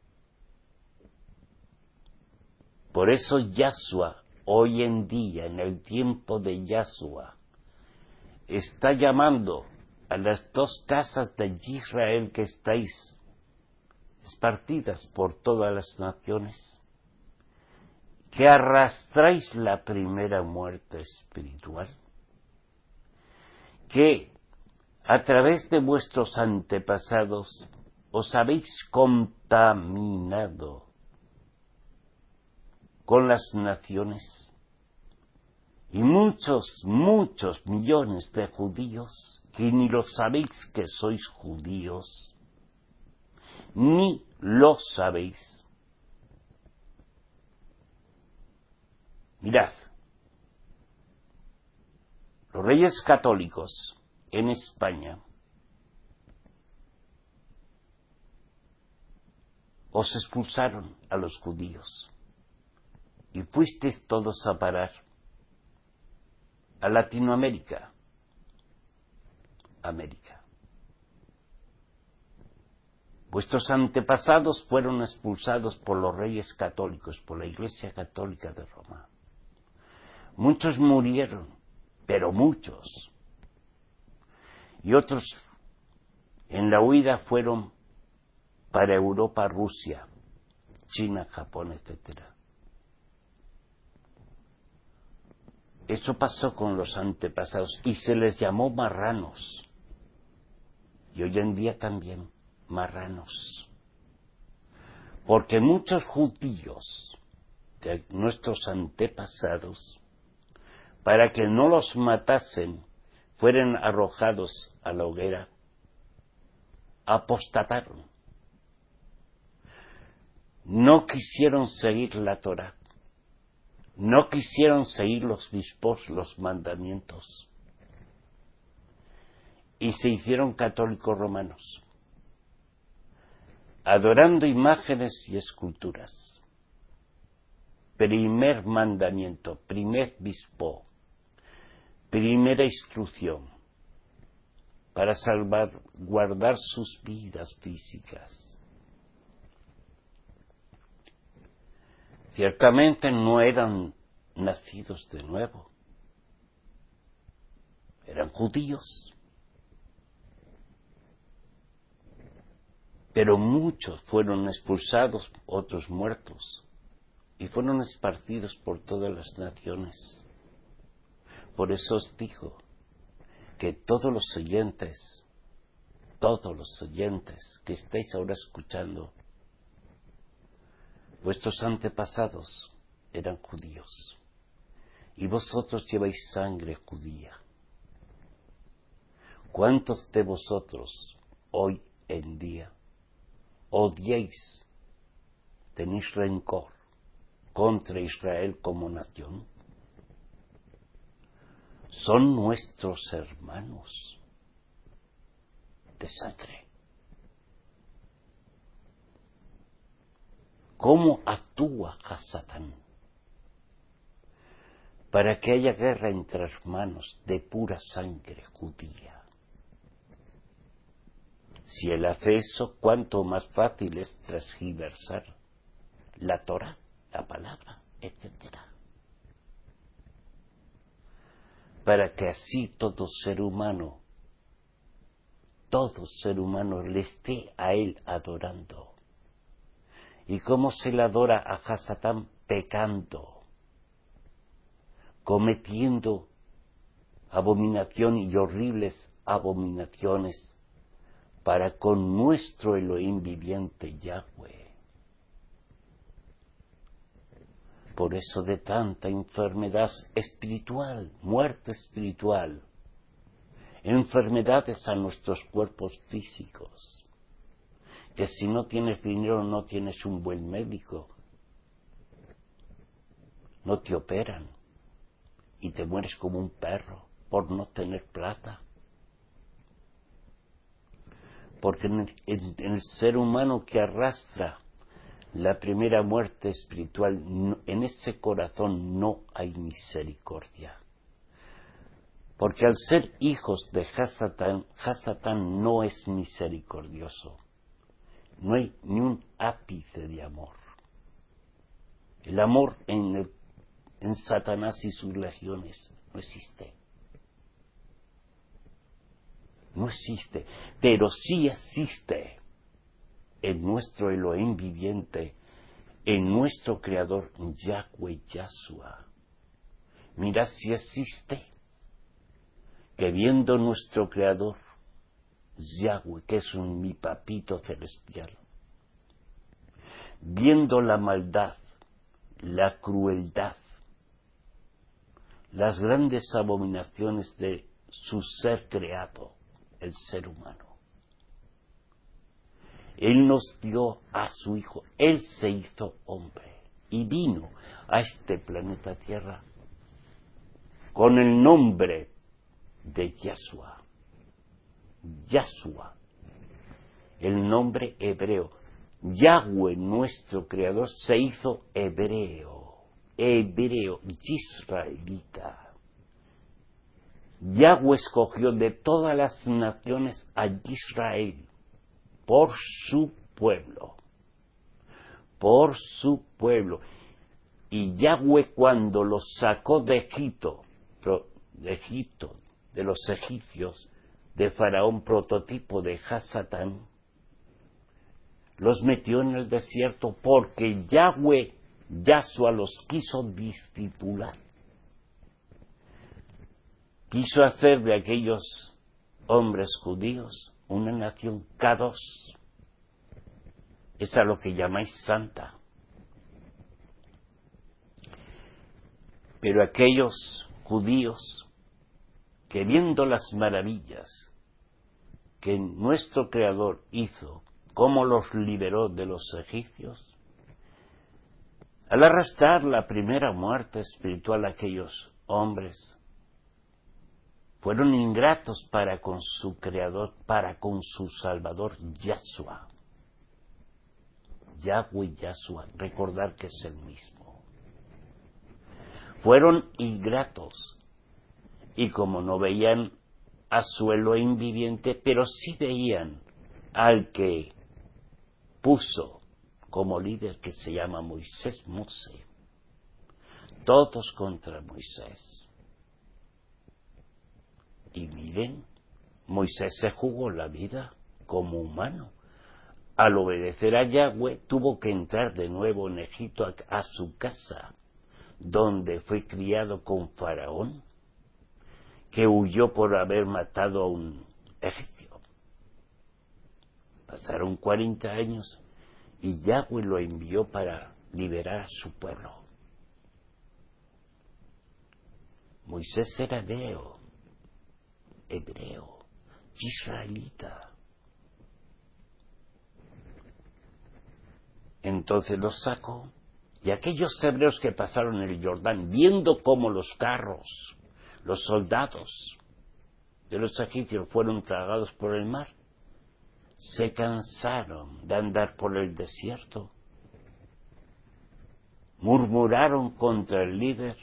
Por eso Yahshua, hoy en día, en el tiempo de Yahshua, está llamando a las dos casas de Israel que estáis esparcidas por todas las naciones, que arrastráis la primera muerte espiritual, que a través de vuestros antepasados os habéis contaminado con las naciones, y muchos, muchos millones de judíos que ni lo sabéis que sois judíos, ni lo sabéis. Mirad, los reyes católicos en España os expulsaron a los judíos y fuisteis todos a parar a Latinoamérica, América. Vuestros antepasados fueron expulsados por los reyes católicos, por la Iglesia Católica de Roma. Muchos murieron, pero muchos. Y otros en la huida fueron para Europa, Rusia, China, Japón, etcétera. Eso pasó con los antepasados y se les llamó marranos. y hoy en día también marranos. Porque muchos judíos de nuestros antepasados, para que no los matasen, fueran arrojados a la hoguera, apostataron. No quisieron seguir la Torá, no quisieron seguir los mispos, los mandamientos, y se hicieron católicos romanos, adorando imágenes y esculturas. Primer mandamiento, primer mispo, primera instrucción para salvaguardar sus vidas físicas. Ciertamente no eran nacidos de nuevo, eran judíos, pero muchos fueron expulsados, otros muertos, y fueron esparcidos por todas las naciones. Por eso os digo que todos los oyentes, todos los oyentes que estáis ahora escuchando, vuestros antepasados eran judíos, y vosotros lleváis sangre judía. ¿Cuántos de vosotros hoy en día odiáis, tenéis rencor contra Israel como nación? Son nuestros hermanos de sangre. ¿Cómo actúa Hasatán para que haya guerra entre hermanos de pura sangre judía? Si él hace eso, cuánto más fácil es transgiversar la Torá, la palabra, etcétera. Para que así todo ser humano, todo ser humano le esté a él adorando. ¿Y cómo se le adora a Hasatán? Pecando, cometiendo abominación y horribles abominaciones para con nuestro Elohim viviente Yahweh. Por eso de tanta enfermedad espiritual, muerte espiritual, enfermedades a nuestros cuerpos físicos, que si no tienes dinero no tienes un buen médico, no te operan y te mueres como un perro por no tener plata. Porque en el, en, en el ser humano que arrastra la primera muerte espiritual, no, en ese corazón no hay misericordia. Porque al ser hijos de Hasatán, Hasatán no es misericordioso. No hay ni un ápice de amor. El amor en, el, en Satanás y sus legiones no existe. No existe, pero sí existe en nuestro Elohim viviente, en nuestro Creador Yahweh Yahshua. Mirad si existe, que viendo nuestro Creador Yahweh, que es un mi papito celestial, viendo la maldad, la crueldad, las grandes abominaciones de su ser creado, el ser humano, Él nos dio a su Hijo, Él se hizo hombre y vino a este planeta Tierra con el nombre de Yahshua. Yahshua, el nombre hebreo. Yahweh, nuestro Creador, se hizo hebreo, hebreo, israelita. Yahweh escogió de todas las naciones a Israel por su pueblo, por su pueblo. Y Yahweh, cuando los sacó de Egipto, de Egipto, de los egipcios, de Faraón, prototipo de Hasatán, los metió en el desierto porque Yahweh, Yahshua, los quiso discipular. Quiso hacer de aquellos hombres judíos una nación K dos. Es a lo que llamáis santa. Pero aquellos judíos que viendo las maravillas que nuestro Creador hizo, cómo los liberó de los egipcios, al arrastrar la primera muerte espiritual a aquellos hombres, fueron ingratos para con su Creador, para con su Salvador, Yahshua. Yahweh, Yahshua, recordar que es el mismo. Fueron ingratos, y como no veían a su Elohim viviente, pero sí veían al que puso como líder, que se llama Moisés Mose, todos contra Moisés. Y miren, Moisés se jugó la vida como humano. Al obedecer a Yahweh, tuvo que entrar de nuevo en Egipto a, a su casa, donde fue criado con Faraón, que huyó por haber matado a un egipcio. Pasaron cuarenta años y Yahweh lo envió para liberar a su pueblo. Moisés era hebreo, hebreo, israelita. Entonces los sacó, y aquellos hebreos que pasaron el Jordán, viendo cómo los carros, los soldados de los egipcios fueron tragados por el mar, se cansaron de andar por el desierto, murmuraron contra el líder,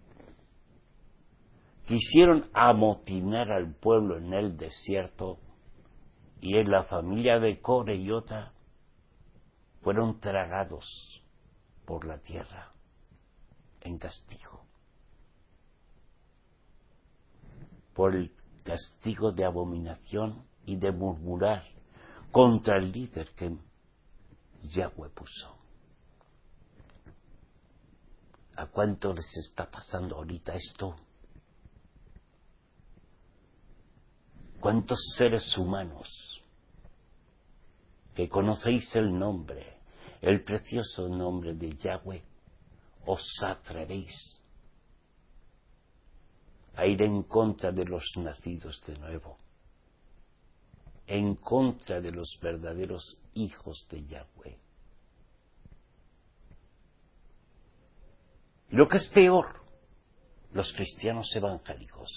quisieron amotinar al pueblo en el desierto, y en la familia de Core y Ota fueron tragados por la tierra en castigo, por el castigo de abominación y de murmurar contra el líder que Yahweh puso. ¿A cuánto les está pasando ahorita esto? ¿Cuántos seres humanos que conocéis el nombre, el precioso nombre de Yahweh, os atrevéis a ir en contra de los nacidos de nuevo, en contra de los verdaderos hijos de Yahweh? Y lo que es peor, los cristianos evangélicos.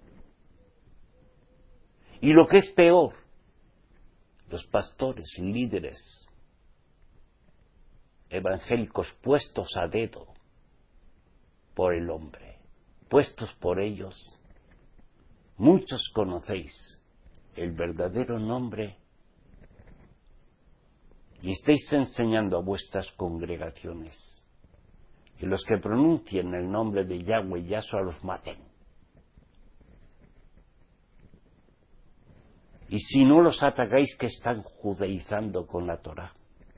Y lo que es peor, los pastores, líderes evangélicos puestos a dedo por el hombre, puestos por ellos. Muchos conocéis el verdadero nombre y estáis enseñando a vuestras congregaciones que los que pronuncien el nombre de Yahweh y Yahshua los maten. Y si no los atagáis, que están judaizando con la Torá.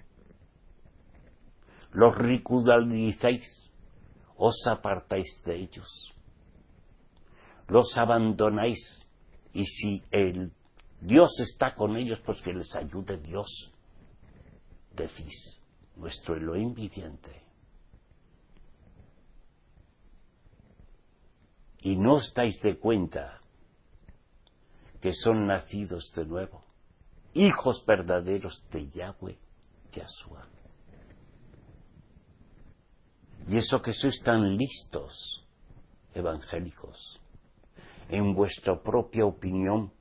Los ridiculizáis, os apartáis de ellos. Los abandonáis. Y si el Dios está con ellos, pues que les ayude Dios. Decís, nuestro Elohim viviente. Y no estáis de cuenta que son nacidos de nuevo, hijos verdaderos de Yahweh, Yahshua. Y eso que sois tan listos, evangélicos, en vuestra propia opinión,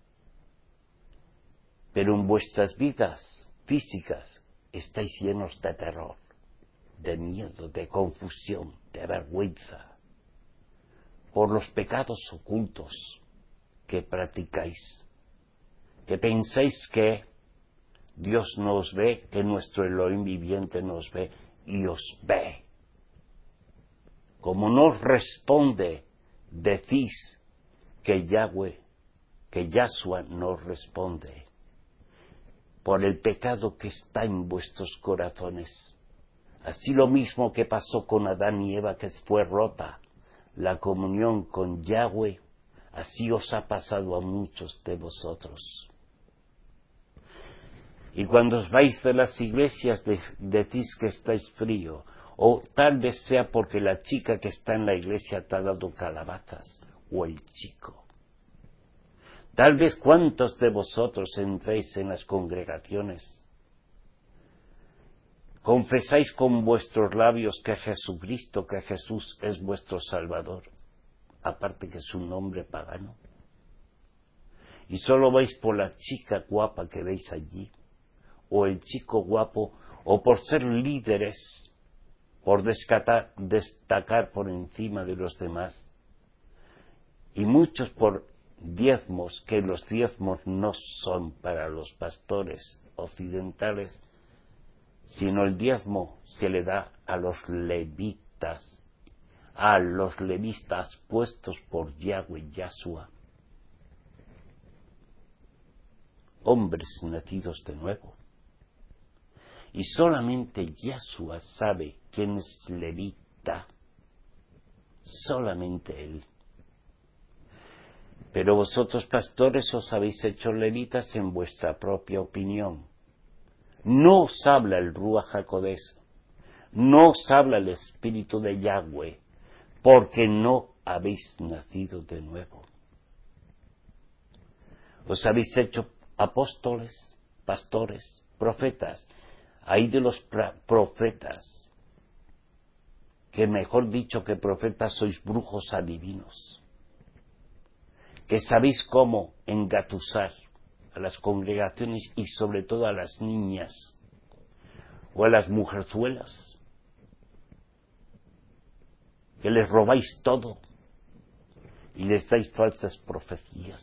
pero en vuestras vidas físicas estáis llenos de terror, de miedo, de confusión, de vergüenza, por los pecados ocultos que practicáis, que pensáis que Dios nos ve, que nuestro Elohim viviente nos ve y os ve. Como no os responde, decís que Yahweh, que Yahshua nos responde por el pecado que está en vuestros corazones. Así lo mismo que pasó con Adán y Eva, que fue rota la comunión con Yahweh, así os ha pasado a muchos de vosotros. Y cuando os vais de las iglesias de, decís que estáis frío, o tal vez sea porque la chica que está en la iglesia te ha dado calabazas, o el chico. Tal vez cuántos de vosotros entréis en las congregaciones, confesáis con vuestros labios que Jesucristo, que Jesús es vuestro Salvador, aparte que es un nombre pagano, y solo vais por la chica guapa que veis allí, o el chico guapo, o por ser líderes, por descatar, destacar por encima de los demás, y muchos por diezmos, que los diezmos no son para los pastores occidentales, sino el diezmo se le da a los levitas, a los levitas puestos por Yahweh Yahshua, hombres nacidos de nuevo. Y solamente Yahshua sabe quién es levita, solamente él. Pero vosotros, pastores, os habéis hecho levitas en vuestra propia opinión. No os habla el Ruach HaKodesh, no os habla el Espíritu de Yahweh, porque no habéis nacido de nuevo. Os habéis hecho apóstoles, pastores, profetas. Hay de los profetas, que mejor dicho que profetas sois brujos adivinos, que sabéis cómo engatusar a las congregaciones y sobre todo a las niñas o a las mujerzuelas, que les robáis todo y les dais falsas profecías.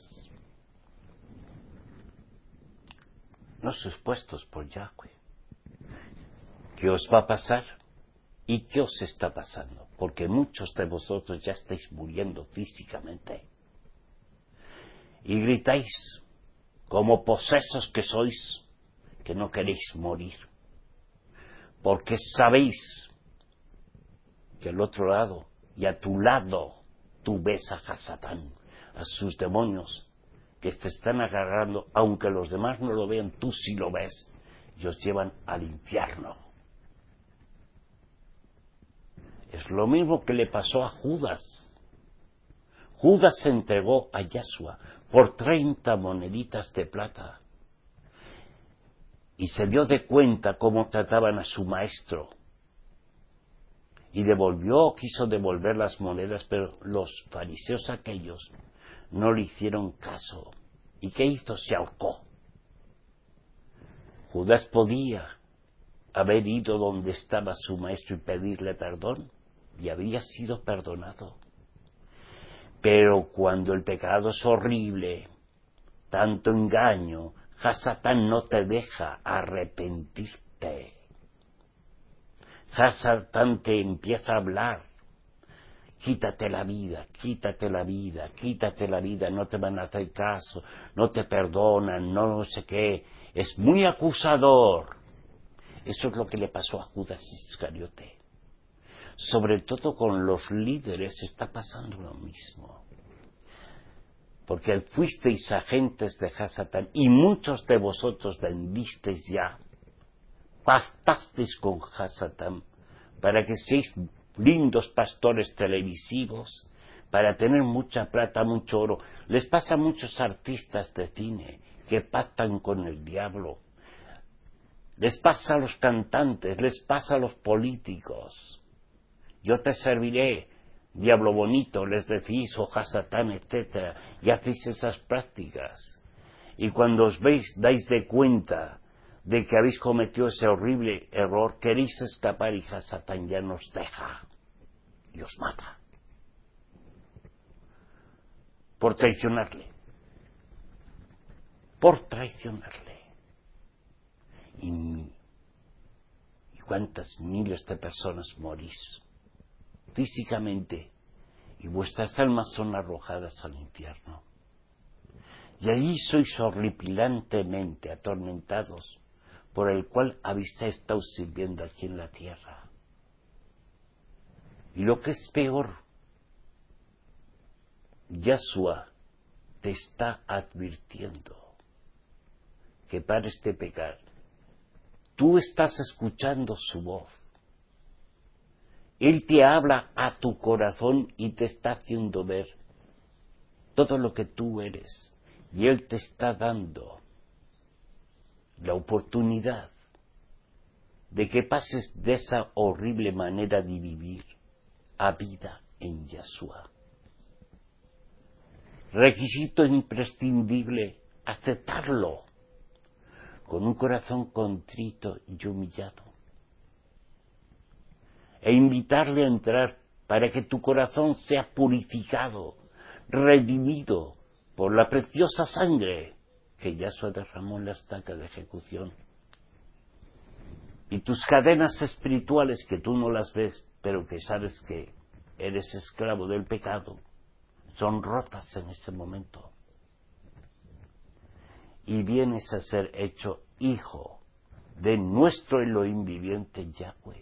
No sois puestos por Yahweh. ¿Qué os va a pasar? ¿Y qué os está pasando? Porque muchos de vosotros ya estáis muriendo físicamente. Y gritáis, como posesos que sois, que no queréis morir. Porque sabéis que al otro lado, y a tu lado, tú ves a Satán, a sus demonios, que te están agarrando, aunque los demás no lo vean, tú sí lo ves, y os llevan al infierno. Es lo mismo que le pasó a Judas. Judas se entregó a Yahshua por treinta moneditas de plata y se dio de cuenta cómo trataban a su maestro y devolvió, quiso devolver las monedas, pero los fariseos aquellos no le hicieron caso. ¿Y qué hizo? Se ahorcó. Judas podía haber ido donde estaba su maestro y pedirle perdón, y habría sido perdonado. Pero cuando el pecado es horrible, tanto engaño, Hasatán no te deja arrepentirte. Hasatán te empieza a hablar. Quítate la vida, quítate la vida, quítate la vida, no te van a hacer caso, no te perdonan, no sé qué. Es muy acusador. Eso es lo que le pasó a Judas Iscariote. Sobre todo con los líderes está pasando lo mismo. Porque fuisteis agentes de Hasatán y muchos de vosotros vendisteis ya, pactasteis con Hasatán para que seáis lindos pastores televisivos, para tener mucha plata, mucho oro. Les pasa a muchos artistas de cine que pactan con el diablo. Les pasa a los cantantes, les pasa a los políticos. Yo te serviré, diablo bonito, les decís, o Hasatán, etcétera, y hacéis esas prácticas. Y cuando os veis, dais de cuenta de que habéis cometido ese horrible error, queréis escapar y Hasatán ya nos deja y os mata. Por traicionarle. Por traicionarle. Y, y cuántas miles de personas morís físicamente, y vuestras almas son arrojadas al infierno. Y allí sois horripilantemente atormentados por el cual habéis estado sirviendo aquí en la tierra. Y lo que es peor, Yahshua te está advirtiendo que pares de pecar, Tú estás escuchando su voz. Él te habla a tu corazón y te está haciendo ver todo lo que tú eres. Y Él te está dando la oportunidad de que pases de esa horrible manera de vivir a vida en Yeshua. Requisito imprescindible, aceptarlo con un corazón contrito y humillado. E invitarle a entrar para que tu corazón sea purificado, redimido por la preciosa sangre que Yahshua derramó en la estaca de ejecución. Y tus cadenas espirituales que tú no las ves, pero que sabes que eres esclavo del pecado, son rotas en ese momento. Y vienes a ser hecho hijo de nuestro Elohim viviente Yahweh.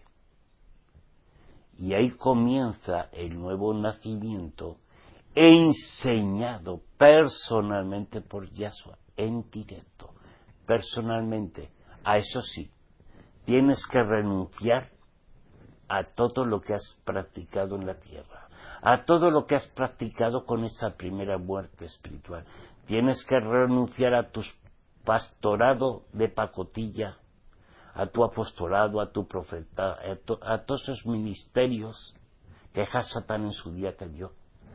Y ahí comienza el nuevo nacimiento, enseñado personalmente por Yahshua, en directo, personalmente. A eso sí, tienes que renunciar a todo lo que has practicado en la tierra, a todo lo que has practicado con esa primera muerte espiritual. Tienes que renunciar a tu pastorado de pacotilla, a tu apostolado, a tu profeta, a, to, a todos esos ministerios que Hasatán en su día cayó.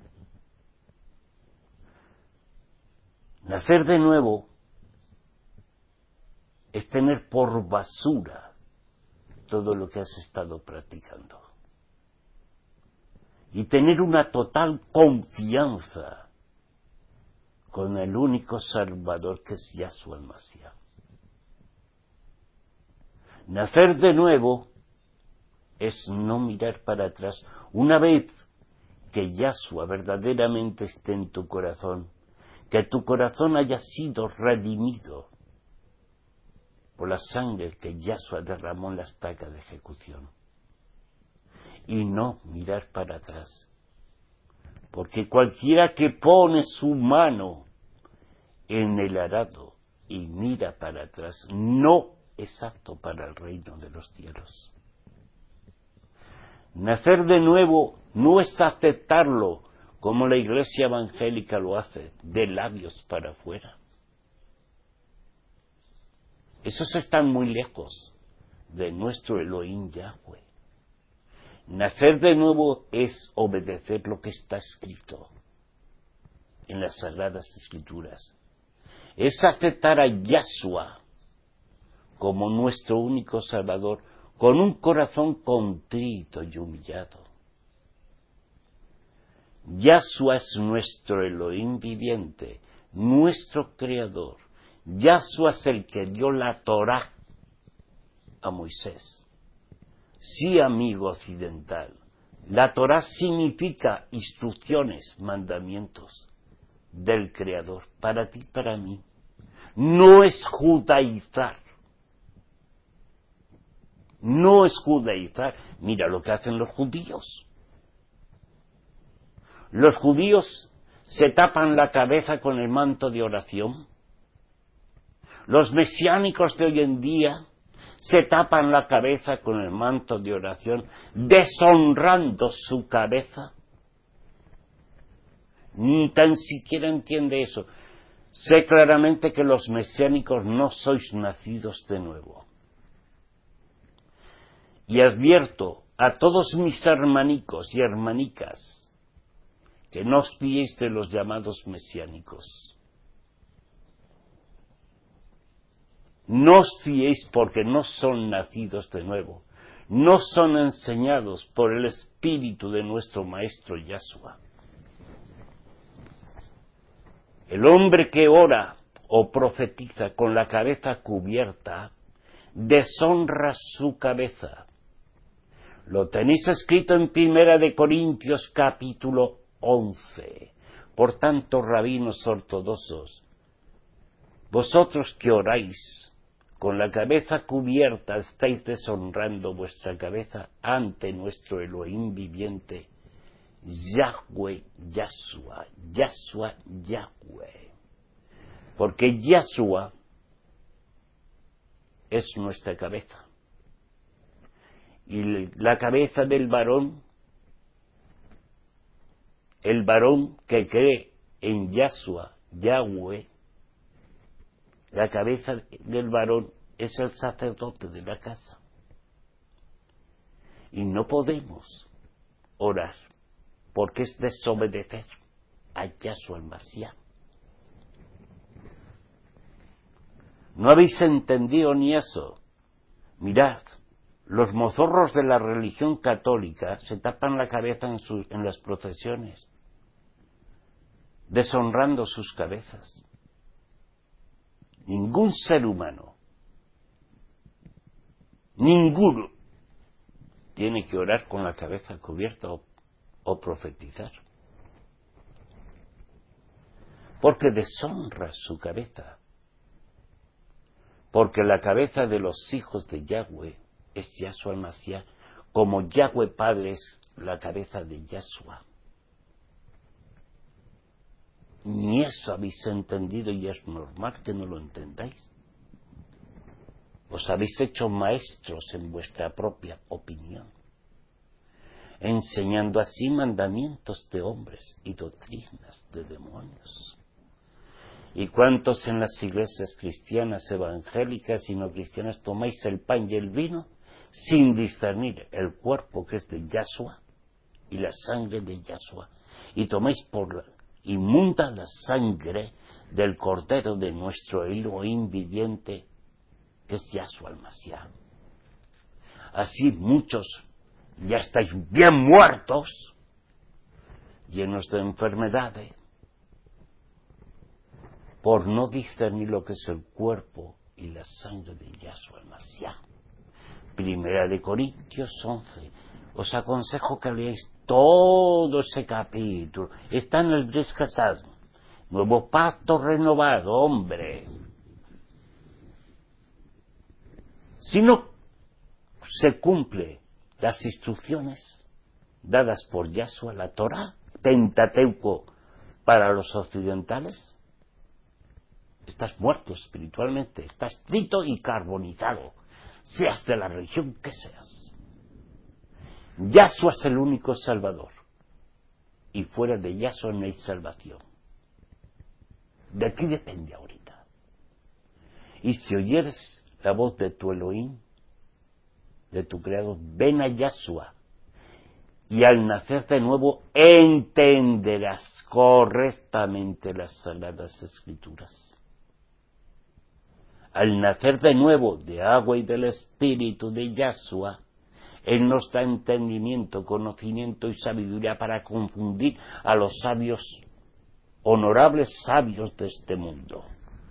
Nacer de nuevo es tener por basura todo lo que has estado practicando y tener una total confianza con el único Salvador que es Yahshua el Mashiach. Nacer de nuevo es no mirar para atrás. Una vez que Yahshua verdaderamente esté en tu corazón, que tu corazón haya sido redimido por la sangre que Yahshua derramó en la estaca de ejecución. Y no mirar para atrás. Porque cualquiera que pone su mano en el arado y mira para atrás, no es apto para el reino de los cielos. Nacer de nuevo no es aceptarlo como la iglesia evangélica lo hace, de labios para afuera. Esos están muy lejos de nuestro Elohim Yahweh. Nacer de nuevo es obedecer lo que está escrito en las Sagradas Escrituras. Es aceptar a Yahshua como nuestro único Salvador, con un corazón contrito y humillado. Yahshua es nuestro Elohim viviente, nuestro Creador. Yahshua es el que dio la Torá a Moisés. Sí, amigo occidental, la Torá significa instrucciones, mandamientos del Creador, para ti y para mí. No es judaizar. No es judaizar. Mira lo que hacen los judíos. Los judíos se tapan la cabeza con el manto de oración. Los mesiánicos de hoy en día se tapan la cabeza con el manto de oración, deshonrando su cabeza. Ni tan siquiera entiende eso. Sé claramente que los mesiánicos no sois nacidos de nuevo. Y advierto a todos mis hermanicos y hermanicas que no os fiéis de los llamados mesiánicos. No os fiéis porque no son nacidos de nuevo. No son enseñados por el Espíritu de nuestro Maestro Yahshua. El hombre que ora o profetiza con la cabeza cubierta deshonra su cabeza. Lo tenéis escrito en Primera de Corintios capítulo once. Por tanto, rabinos ortodoxos, vosotros que oráis con la cabeza cubierta estáis deshonrando vuestra cabeza ante nuestro Elohim viviente, Yahweh, Yahshua, Yahshua, Yahweh. Porque Yahshua es nuestra cabeza. Y la cabeza del varón, el varón que cree en Yahshua, Yahweh, la cabeza del varón es el sacerdote de la casa. Y no podemos orar porque es desobedecer a Yahshua el Mashiach. ¿No habéis entendido ni eso? Mirad, los mozorros de la religión católica se tapan la cabeza en, su, en las procesiones, deshonrando sus cabezas. Ningún ser humano, ninguno, tiene que orar con la cabeza cubierta o, o profetizar, porque deshonra su cabeza, porque la cabeza de los hijos de Yahweh es Yahshua el Mashiach, como Yahweh Padre es la cabeza de Yahshua. Ni eso habéis entendido y es normal que no lo entendáis. Os habéis hecho maestros en vuestra propia opinión, enseñando así mandamientos de hombres y doctrinas de demonios. ¿Y cuántos en las iglesias cristianas, evangélicas y no cristianas tomáis el pan y el vino sin discernir el cuerpo que es de Yahshua y la sangre de Yahshua? Y tomáis por la inmunda la sangre del Cordero de nuestro Elohim viviente, que es Yahshua el Mashiach. Así muchos ya estáis bien muertos, llenos de enfermedades, por no discernir lo que es el cuerpo y la sangre de Yahshua el Mashiach. Primera de Corintios once. Os aconsejo que leáis todo ese capítulo. Está en el Brit Chesed, nuevo pacto renovado, hombre. Si no se cumple las instrucciones dadas por Yahshua, la Torah, Pentateuco para los occidentales, estás muerto espiritualmente, estás frito y carbonizado, seas de la religión que seas. Yahshua es el único Salvador, y fuera de Yahshua no hay salvación. De aquí depende ahorita. Y si oyeres la voz de tu Elohim, de tu Creador, ven a Yahshua, y al nacer de nuevo entenderás correctamente las Sagradas Escrituras. Al nacer de nuevo de agua y del Espíritu de Yahshua, Él nos da entendimiento, conocimiento y sabiduría para confundir a los sabios, honorables sabios de este mundo.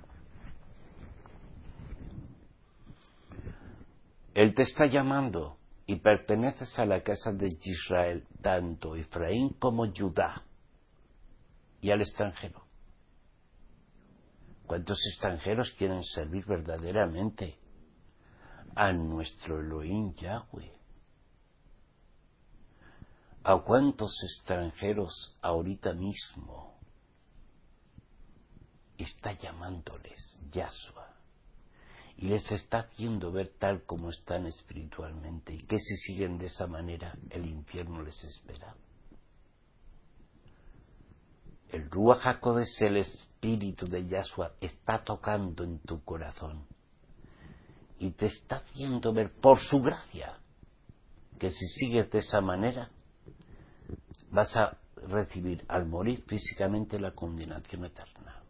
Él te está llamando y perteneces a la casa de Israel, tanto Efraín como Judá, y al extranjero. ¿Cuántos extranjeros quieren servir verdaderamente a nuestro Elohim Yahweh? ¿A cuántos extranjeros ahorita mismo está llamándoles Yahshua y les está haciendo ver tal como están espiritualmente, y que si siguen de esa manera el infierno les espera? El Ruach HaKodesh, el espíritu de Yahshua, está tocando en tu corazón y te está haciendo ver por su gracia que si sigues de esa manera vas a recibir al morir físicamente la condenación eterna.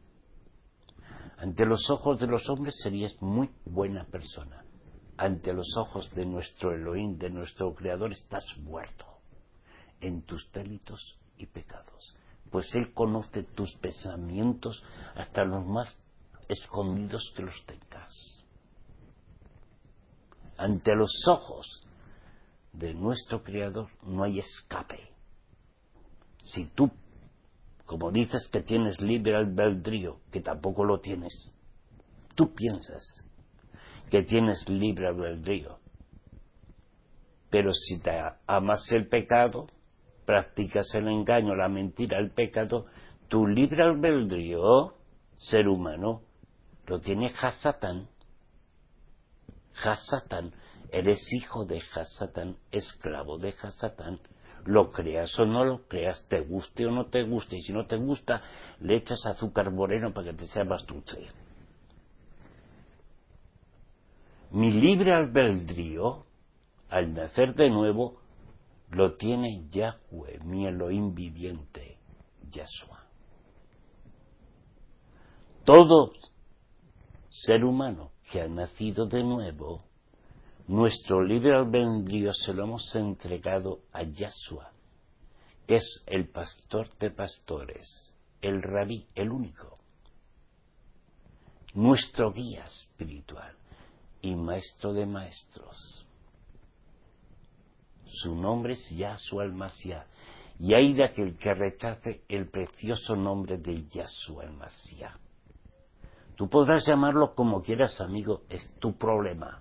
Ante los ojos de los hombres serías muy buena persona. Ante los ojos de nuestro Elohim, de nuestro Creador, estás muerto en tus delitos y pecados. Pues Él conoce tus pensamientos hasta los más escondidos que los tengas. Ante los ojos de nuestro Creador no hay escape. Si tú, como dices que tienes libre albedrío, que tampoco lo tienes, tú piensas que tienes libre albedrío, pero si te amas el pecado, practicas el engaño, la mentira, el pecado, tu libre albedrío, ser humano, lo tiene Hasatán. Hasatán, eres hijo de Hasatán, esclavo de Hasatán, lo creas o no lo creas, te guste o no te guste, y si no te gusta, le echas azúcar moreno para que te sea más dulce. Mi libre albedrío, al nacer de nuevo, lo tiene Yahweh, mi Elohim viviente, Yahshua. Todo ser humano que ha nacido de nuevo, nuestro libre albedrío se lo hemos entregado a Yahshua, que es el pastor de pastores, el rabí, el único, nuestro guía espiritual y maestro de maestros. Su nombre es Yahshua el Mashiach, y hay de aquel que rechace el precioso nombre de Yahshua el Mashiach. Tú podrás llamarlo como quieras, amigo, es tu problema.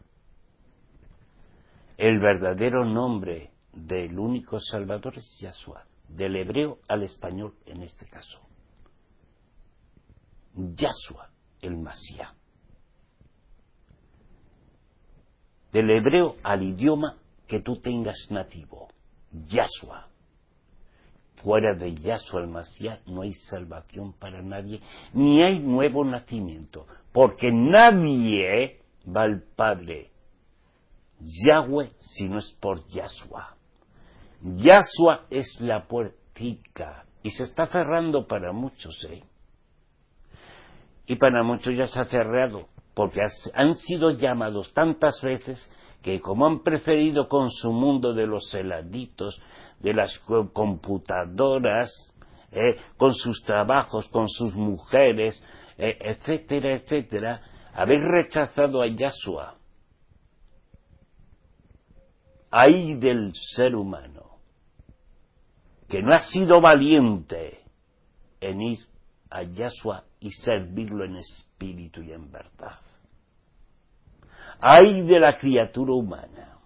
El verdadero nombre del único Salvador es Yahshua, del hebreo al español en este caso. Yahshua el Mashiach. Del hebreo al idioma que tú tengas nativo, Yahshua. Fuera de Yahshua el Mashiach no hay salvación para nadie, ni hay nuevo nacimiento, porque nadie va al Padre, Yahweh, si no es por Yahshua. Yahshua es la puertica, y se está cerrando para muchos, ¿eh? Y para muchos ya se ha cerrado, porque han sido llamados tantas veces que como han preferido con su mundo de los heladitos, de las computadoras, eh, con sus trabajos, con sus mujeres, eh, etcétera, etcétera, habéis rechazado a Yahshua. Ay del ser humano que no ha sido valiente en ir a Yahshua y servirlo en espíritu y en verdad. Ay de la criatura humana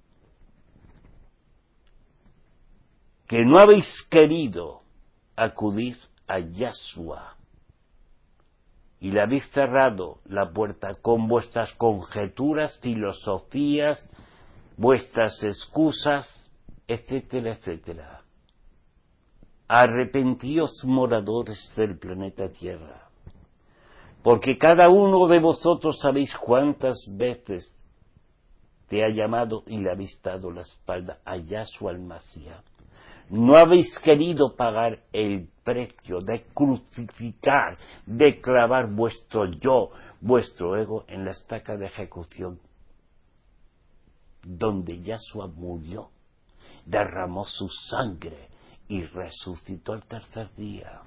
que no habéis querido acudir a Yahshua y le habéis cerrado la puerta con vuestras conjeturas, filosofías, vuestras excusas, etcétera, etcétera. Arrepentíos, moradores del planeta Tierra, porque cada uno de vosotros sabéis cuántas veces te ha llamado y le habéis dado la espalda a Yahshua el Mashiach. No habéis querido pagar el precio de crucificar, de clavar vuestro yo, vuestro ego en la estaca de ejecución, donde Yahshua murió, derramó su sangre y resucitó al tercer día.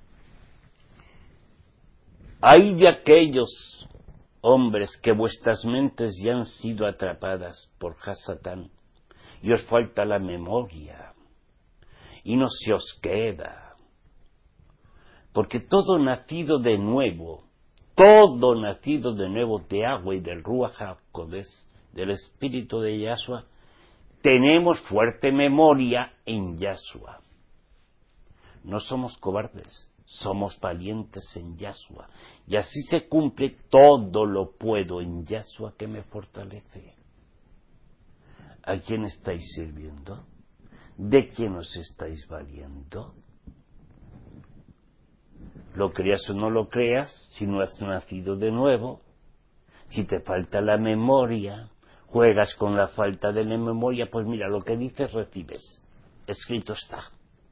Ay de aquellos hombres que vuestras mentes ya han sido atrapadas por Hasatán y os falta la memoria y no se os queda, porque todo nacido de nuevo, todo nacido de nuevo de agua y del Ruach HaKodesh, del espíritu de Yahshua, tenemos fuerte memoria en Yahshua. No somos cobardes, somos valientes en Yahshua, y así se cumple todo lo puedo en Yahshua que me fortalece. ¿A quién estáis sirviendo? ¿De quién os estáis valiendo? Lo creas o no lo creas, si no has nacido de nuevo, si te falta la memoria, juegas con la falta de la memoria, pues mira, lo que dices recibes, escrito está.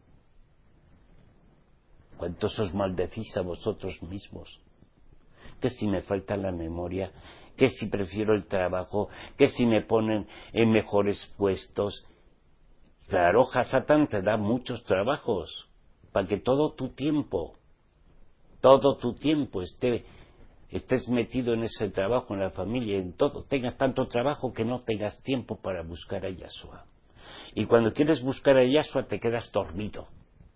¿Cuántos os maldecís a vosotros mismos? Que si me falta la memoria, que si prefiero el trabajo, que si me ponen en mejores puestos. Claro, Hasatán te da muchos trabajos, para que todo tu tiempo, todo tu tiempo esté, estés metido en ese trabajo, en la familia, en todo. Tengas tanto trabajo que no tengas tiempo para buscar a Yahshua. Y cuando quieres buscar a Yahshua te quedas dormido.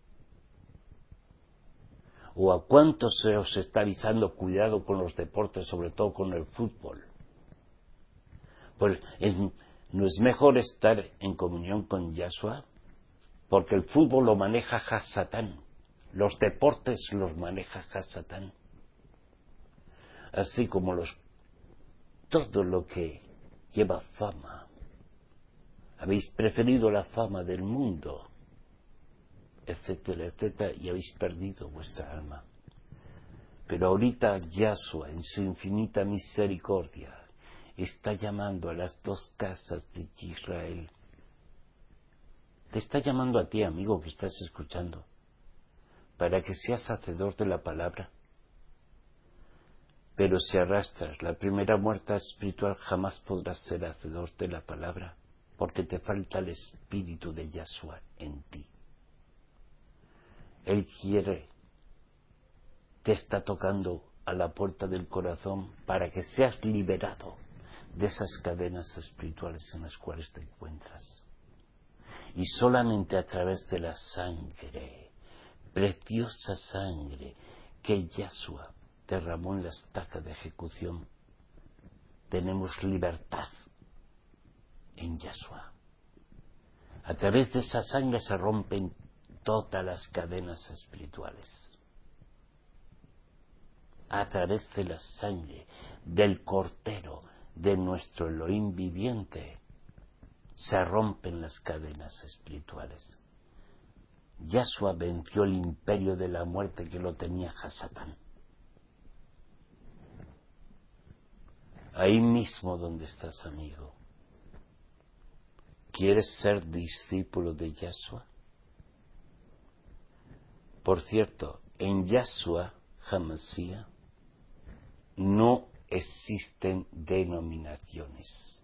¿O a cuántos se os está avisando cuidado con los deportes, sobre todo con el fútbol? Pues es, ¿no es mejor estar en comunión con Yahshua? Porque el fútbol lo maneja Hasatán, los deportes los maneja Hasatán. Así como los todo lo que lleva fama. Habéis preferido la fama del mundo, etcétera, etcétera, y habéis perdido vuestra alma. Pero ahorita Yahshua, en su infinita misericordia, está llamando a las dos casas de Israel. Te está llamando a ti, amigo, que estás escuchando, para que seas hacedor de la palabra. Pero si arrastras la primera muerte espiritual, jamás podrás ser hacedor de la palabra, porque te falta el espíritu de Yahshua en ti. Él quiere, te está tocando a la puerta del corazón para que seas liberado de esas cadenas espirituales en las cuales te encuentras. Y solamente a través de la sangre, preciosa sangre, que Yahshua derramó en la estaca de ejecución, tenemos libertad en Yahshua. A través de esa sangre se rompen todas las cadenas espirituales. A través de la sangre del Cordero de nuestro Elohim viviente se rompen las cadenas espirituales. Yahshua venció el imperio de la muerte que lo tenía Hasatán. Ahí mismo donde estás, amigo. ¿Quieres ser discípulo de Yahshua? Por cierto, en Yahshua HaMashiach no existen denominaciones.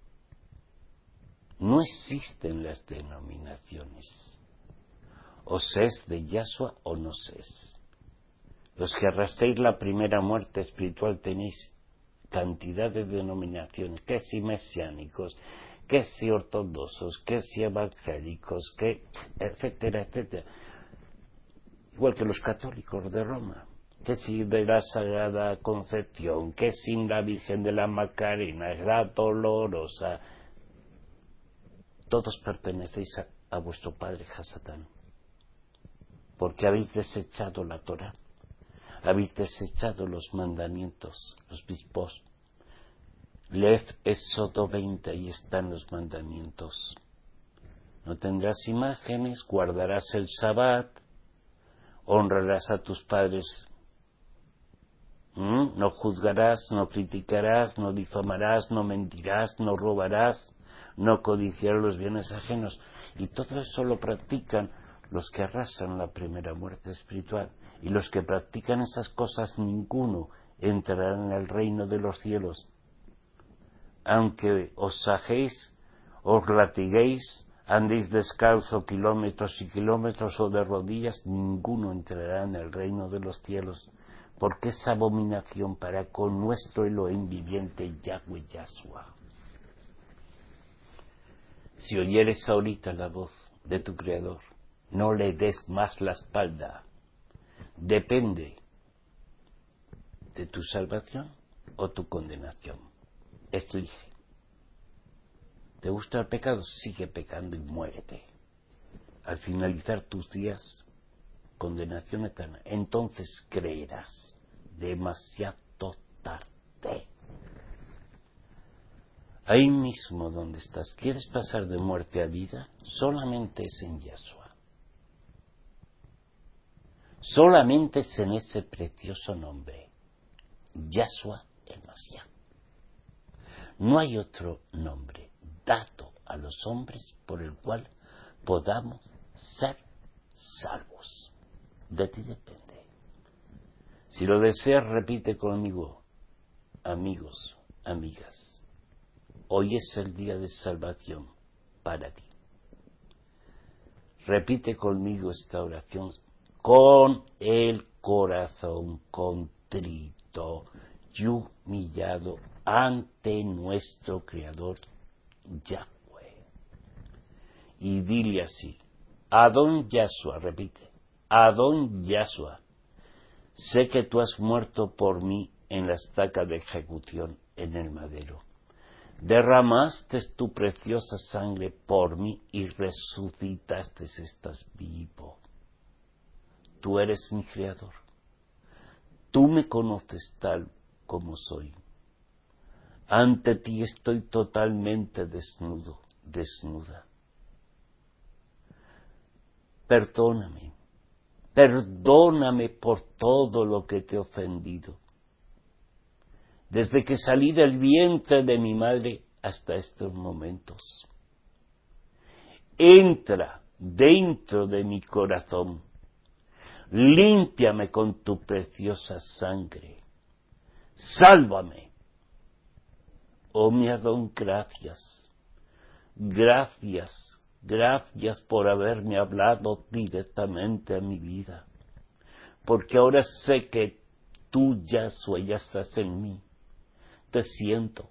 No existen las denominaciones. O se es de Yahshua o no se es. Los que arrastréis la primera muerte espiritual tenéis cantidad de denominaciones, que si mesiánicos, que si ortodoxos, que si evangélicos, que etcétera, etcétera. Igual que los católicos de Roma, que si de la Sagrada Concepción, que sin la Virgen de la Macarena, la Dolorosa. Todos pertenecéis a, a vuestro padre Hasatán, porque habéis desechado la Torá. Habéis desechado los mandamientos, los mitzvot. Leed Éxodo veinte, ahí están los mandamientos. No tendrás imágenes, guardarás el Shabbat, honrarás a tus padres, ¿Mm? no juzgarás, no criticarás, no difamarás, no mentirás, no robarás, no codiciarás los bienes ajenos. Y todo eso lo practican los que arrasan la primera muerte espiritual. Y los que practican esas cosas, ninguno entrará en el reino de los cielos. Aunque os sajéis, os latiguéis, andéis descalzo kilómetros y kilómetros o de rodillas, ninguno entrará en el reino de los cielos, porque es abominación para con nuestro Elohim viviente, Yahweh Yahshua. Si oyeres ahorita la voz de tu Creador, no le des más la espalda. Depende de tu salvación o tu condenación. Elige. ¿Te gusta el pecado? Sigue pecando y muérete. Al finalizar tus días, condenación eterna. Entonces creerás. Demasiado tarde. Ahí mismo donde estás, ¿quieres pasar de muerte a vida? Solamente es en Yahshua. Solamente es en ese precioso nombre, Yahshua el Mashiach. No hay otro nombre dado a los hombres por el cual podamos ser salvos. De ti depende. Si lo deseas, repite conmigo, amigos, amigas. Hoy es el día de salvación para ti. Repite conmigo esta oración con el corazón contrito y humillado ante nuestro Creador Yahweh. Y dile así, Adón Yahshua, repite, Adón Yahshua, sé que tú has muerto por mí en la estaca de ejecución en el madero. Derramaste tu preciosa sangre por mí y resucitaste, estás vivo. Tú eres mi Creador. Tú me conoces tal como soy. Ante ti estoy totalmente desnudo, desnuda. Perdóname, perdóname por todo lo que te he ofendido. Desde que salí del vientre de mi madre hasta estos momentos. Entra dentro de mi corazón. Límpiame con tu preciosa sangre. Sálvame. Oh mi Adón, gracias. Gracias, gracias por haberme hablado directamente a mi vida. Porque ahora sé que tú, Yahshua, ya estás en mí. Te siento.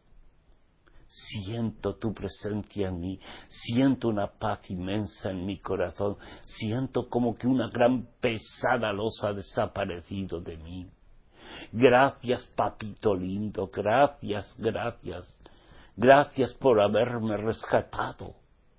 Siento tu presencia en mí, siento una paz inmensa en mi corazón, siento como que una gran pesada losa ha desaparecido de mí. Gracias, papito lindo, gracias, gracias, gracias por haberme rescatado.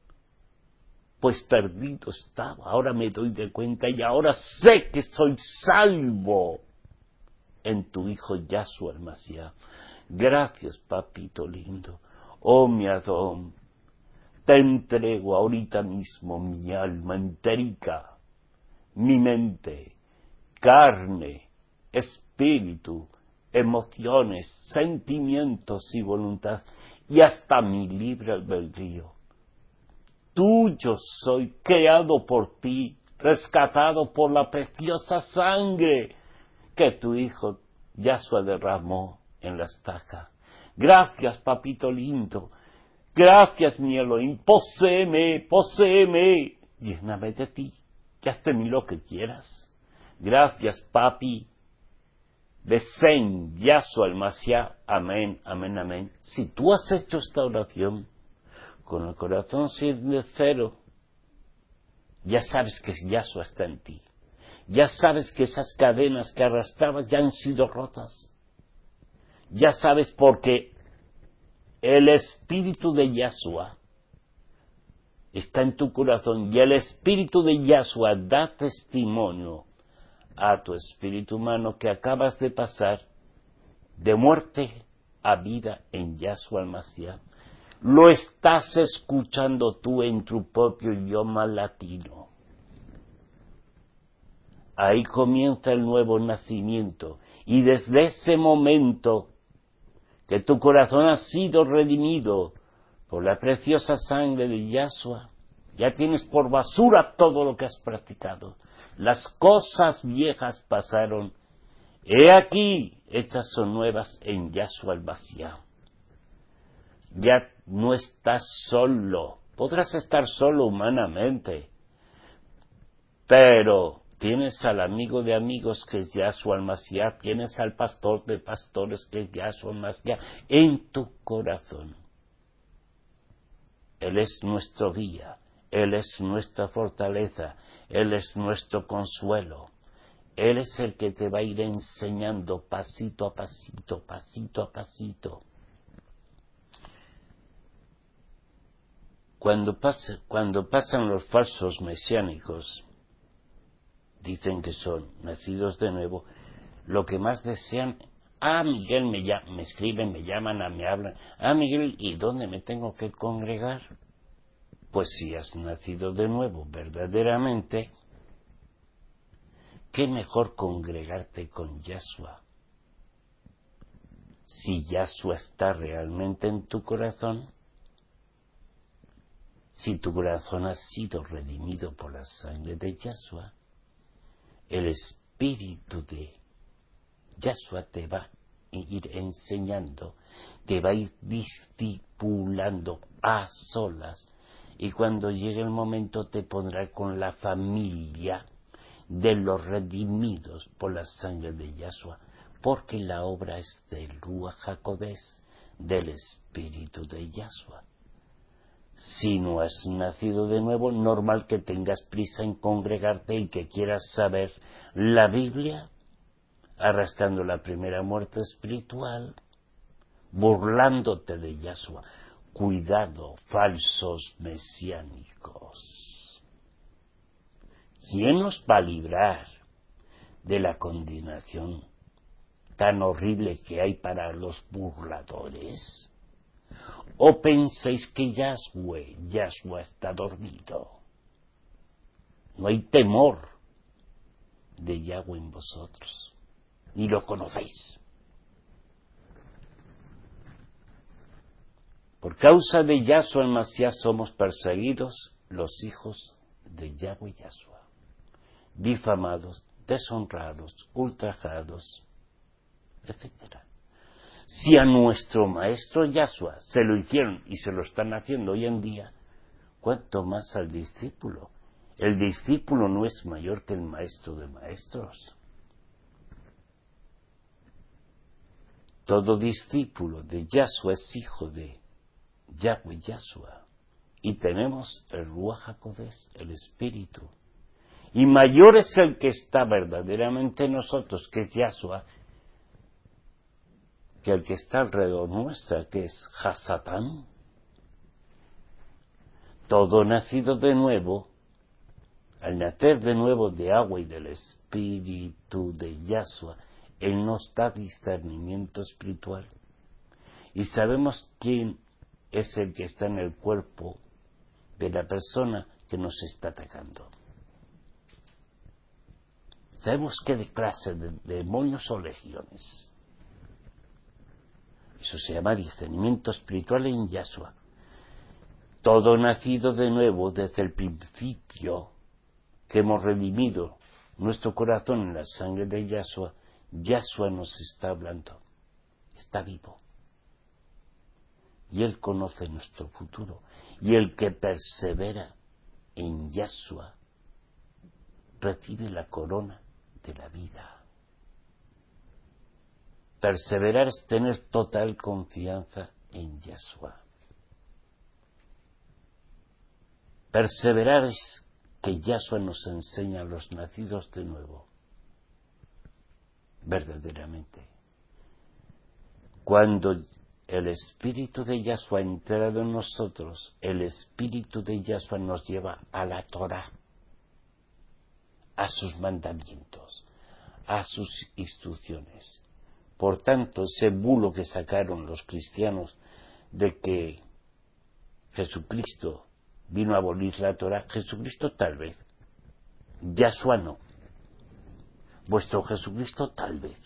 Pues perdido estaba, ahora me doy de cuenta y ahora sé que soy salvo en tu Hijo Yahshua el Mashiach. Gracias, papito lindo. Oh, mi Adón, te entrego ahorita mismo mi alma enterica, mi mente, carne, espíritu, emociones, sentimientos y voluntad, y hasta mi libre albedrío. Tuyo soy, creado por ti, rescatado por la preciosa sangre que tu Hijo Yahshua derramó en la estaca. Gracias, papito lindo. Gracias, mi Elohim. Poséeme, poséeme. Lléname de ti. Y haz de mí lo que quieras. Gracias, papi. Besen, Yahshua el Mashiach. Amén, amén, amén. Si tú has hecho esta oración con el corazón sincero, ya sabes que Yahshua está en ti. Ya sabes que esas cadenas que arrastrabas ya han sido rotas. Ya sabes porque el espíritu de Yahshua está en tu corazón y el espíritu de Yahshua da testimonio a tu espíritu humano que acabas de pasar de muerte a vida en Yahshua el Mashiach. Lo estás escuchando tú en tu propio idioma latino. Ahí comienza el nuevo nacimiento y desde ese momento que tu corazón ha sido redimido por la preciosa sangre de Yahshua, ya tienes por basura todo lo que has practicado. Las cosas viejas pasaron, he aquí, hechas son nuevas en Yahshua el Mashiach. Ya no estás solo, podrás estar solo humanamente, pero tienes al amigo de amigos que es Yahshua el Mashiach, tienes al pastor de pastores que es Yahshua el Mashiach en tu corazón. Él es nuestro guía, Él es nuestra fortaleza, Él es nuestro consuelo. Él es el que te va a ir enseñando pasito a pasito, pasito a pasito. Cuando, pasa, cuando pasan los falsos mesiánicos, dicen que son nacidos de nuevo, lo que más desean, ah, Miguel, me, llama, me escriben, me llaman, me hablan, ah, Miguel, ¿y dónde me tengo que congregar? Pues si has nacido de nuevo verdaderamente, qué mejor congregarte con Yahshua. Si Yahshua está realmente en tu corazón, si tu corazón ha sido redimido por la sangre de Yahshua, el espíritu de Yahshua te va a ir enseñando, te va a ir discipulando a solas, y cuando llegue el momento te pondrá con la familia de los redimidos por la sangre de Yahshua, porque la obra es del Ruach HaKodesh, del espíritu de Yahshua. Si no has nacido de nuevo, normal que tengas prisa en congregarte y que quieras saber la Biblia, arrastrando la primera muerte espiritual, burlándote de Yahshua. Cuidado, falsos mesiánicos. ¿Quién nos va a librar de la condenación tan horrible que hay para los burladores? ¿O pensáis que Yahweh, Yahshua está dormido? No hay temor de Yahweh en vosotros, ni lo conocéis. Por causa de Yahshua el Masías somos perseguidos los hijos de Yahweh Yahshua, difamados, deshonrados, ultrajados, etcétera. Si a nuestro maestro Yahshua se lo hicieron y se lo están haciendo hoy en día, ¿cuánto más al discípulo? El discípulo no es mayor que el maestro de maestros. Todo discípulo de Yahshua es hijo de Yahweh Yahshua. Y tenemos el Ruach HaKodesh, el Espíritu. Y mayor es el que está verdaderamente en nosotros, que es Yahshua, que el que está alrededor nuestra, que es Hasatán. Todo nacido de nuevo, al nacer de nuevo de agua y del Espíritu de Yahshua, Él nos da discernimiento espiritual. Y sabemos quién es el que está en el cuerpo de la persona que nos está atacando. Sabemos qué clase de demonios o legiones. Eso se llama discernimiento espiritual en Yahshua. Todo nacido de nuevo desde el principio que hemos redimido nuestro corazón en la sangre de Yahshua, Yahshua nos está hablando. Está vivo. Y Él conoce nuestro futuro. Y el que persevera en Yahshua recibe la corona de la vida. Perseverar es tener total confianza en Yahshua. Perseverar es que Yahshua nos enseña a los nacidos de nuevo. Verdaderamente. Cuando el Espíritu de Yahshua ha entrado en nosotros, el Espíritu de Yahshua nos lleva a la Torah, a sus mandamientos, a sus instrucciones. Por tanto, ese bulo que sacaron los cristianos de que Jesucristo vino a abolir la Torah, Jesucristo tal vez, Yahshua no. Vuestro Jesucristo tal vez.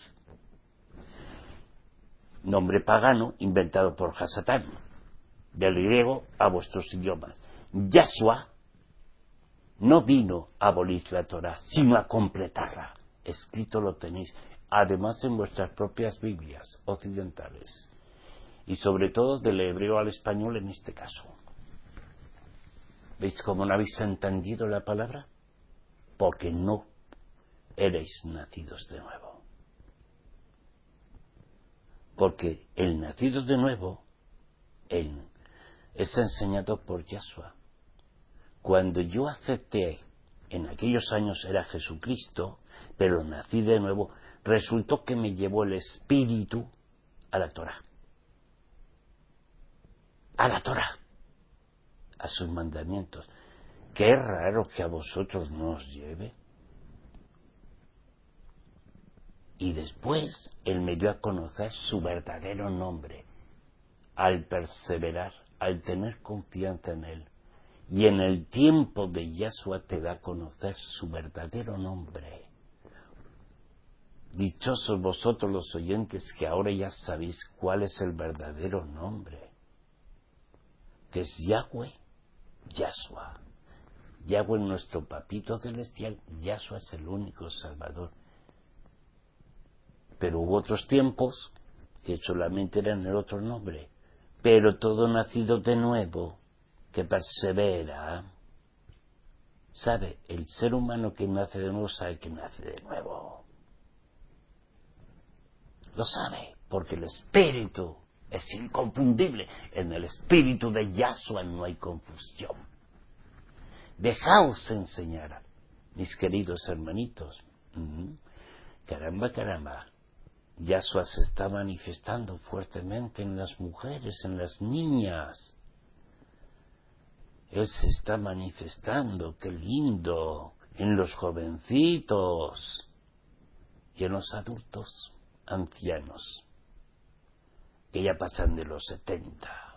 Nombre pagano inventado por Hasatán, del griego a vuestros idiomas. Yahshua no vino a abolir la Torah, sino a completarla. Escrito lo tenéis, además en vuestras propias Biblias occidentales, y sobre todo del hebreo al español en este caso. ¿Veis cómo no habéis entendido la palabra? Porque no erais nacidos de nuevo. Porque el nacido de nuevo él, es enseñado por Yahshua. Cuando yo acepté, en aquellos años era Jesucristo, pero nací de nuevo, resultó que me llevó el Espíritu a la Torah. A la Torah. A sus mandamientos. Qué raro que a vosotros no os lleve. Y después Él me dio a conocer su verdadero nombre, al perseverar, al tener confianza en Él. Y en el tiempo de Yahshua te da a conocer su verdadero nombre. Dichosos vosotros los oyentes que ahora ya sabéis cuál es el verdadero nombre, que es Yahweh, Yahshua. Yahweh es nuestro papito celestial, Yahshua es el único Salvador. Pero hubo otros tiempos que solamente eran el otro nombre. Pero todo nacido de nuevo, que persevera, sabe, el ser humano que nace de nuevo sabe que nace de nuevo. Lo sabe, porque el Espíritu es inconfundible. En el Espíritu de Yahshua no hay confusión. Dejaos enseñar, mis queridos hermanitos. Uh-huh. Caramba, caramba. Yahshua se está manifestando fuertemente en las mujeres, en las niñas. Él se está manifestando, qué lindo, en los jovencitos y en los adultos. ancianos que ya pasan de los setenta.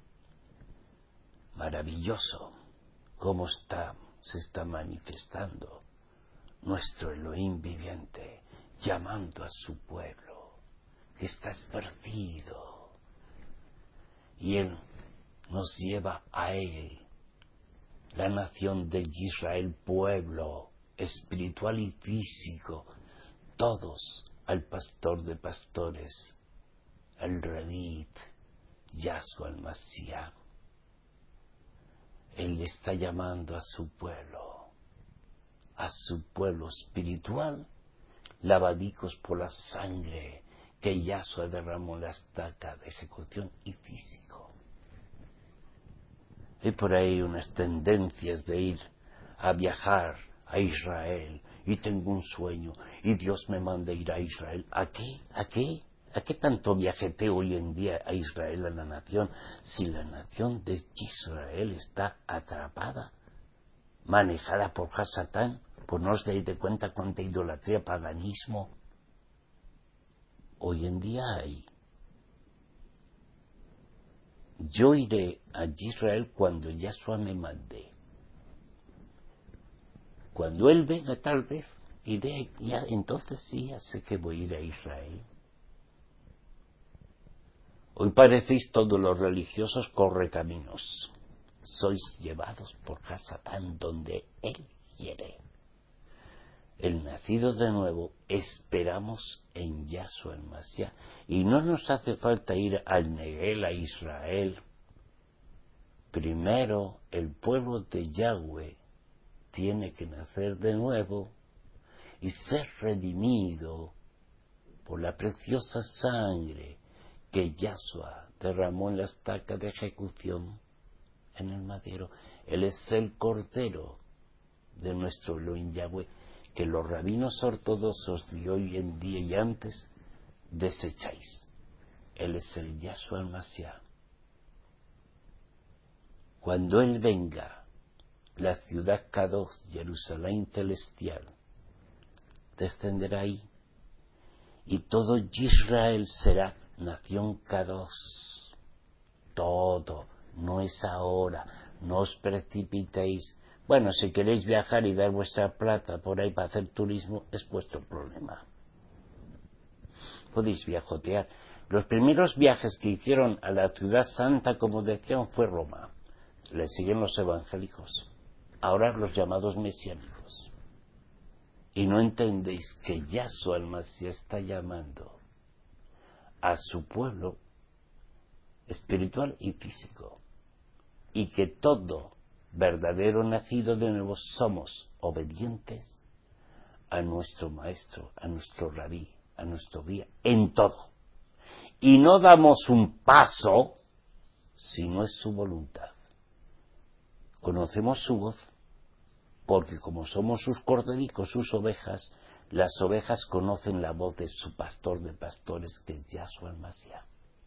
Maravilloso cómo está, se está manifestando nuestro Elohim viviente, llamando a su pueblo, que está esparcido, y Él nos lleva a Él, la nación de Israel, pueblo espiritual y físico, todos al pastor de pastores, al Rabí, Yahshua el Mashiach. Él le está llamando a su pueblo, a su pueblo espiritual, lavadicos por la sangre que Yahshua derramó en la estaca de ejecución, y físico. Hay por ahí unas tendencias de ir a viajar a Israel, y tengo un sueño, y Dios me manda ir a Israel. ¿A qué? ¿A qué? ¿A qué tanto viajeteo hoy en día a Israel, a la nación, si la nación de Israel está atrapada, manejada por Hasatán? Pues no os dais de cuenta cuánta idolatría, paganismo hoy en día hay. Yo iré a Israel cuando Yahshua me mande. Cuando Él venga, tal vez iré, ya, entonces sí, ya sé que voy a ir a Israel. Hoy parecéis todos los religiosos correcaminos. Sois llevados por Hasatán donde Él quiere. El nacido de nuevo esperamos en Yahshua el Mashiach, y no nos hace falta ir al Neguel, a Israel. Primero el pueblo de Yahweh tiene que nacer de nuevo y ser redimido por la preciosa sangre que Yahshua derramó en la estaca de ejecución en el madero. Él es el cordero de nuestro Elohim Yahweh, que los rabinos ortodoxos de hoy en día y antes desecháis. Él es el Yahshua el Mashiach. Cuando Él venga, la ciudad Kadosh, Jerusalén celestial, descenderá ahí, y todo Israel será nación Kadosh. Todo, no es ahora, no os precipitéis. Bueno, si queréis viajar y dar vuestra plata por ahí para hacer turismo, es vuestro problema. Podéis viajotear. Los primeros viajes que hicieron a la ciudad santa, como decían, fue Roma. Le siguen los evangélicos, ahora los llamados mesiánicos. Y no entendéis que Yahshua el Mashiach está llamando a su pueblo espiritual y físico, y que todo verdadero nacido de nuevo somos obedientes a nuestro maestro, a nuestro rabí, a nuestro guía, en todo. Y no damos un paso si no es su voluntad. Conocemos su voz, porque como somos sus cordericos, sus ovejas, las ovejas conocen la voz de su pastor de pastores, que es Yahshua el Mashiach.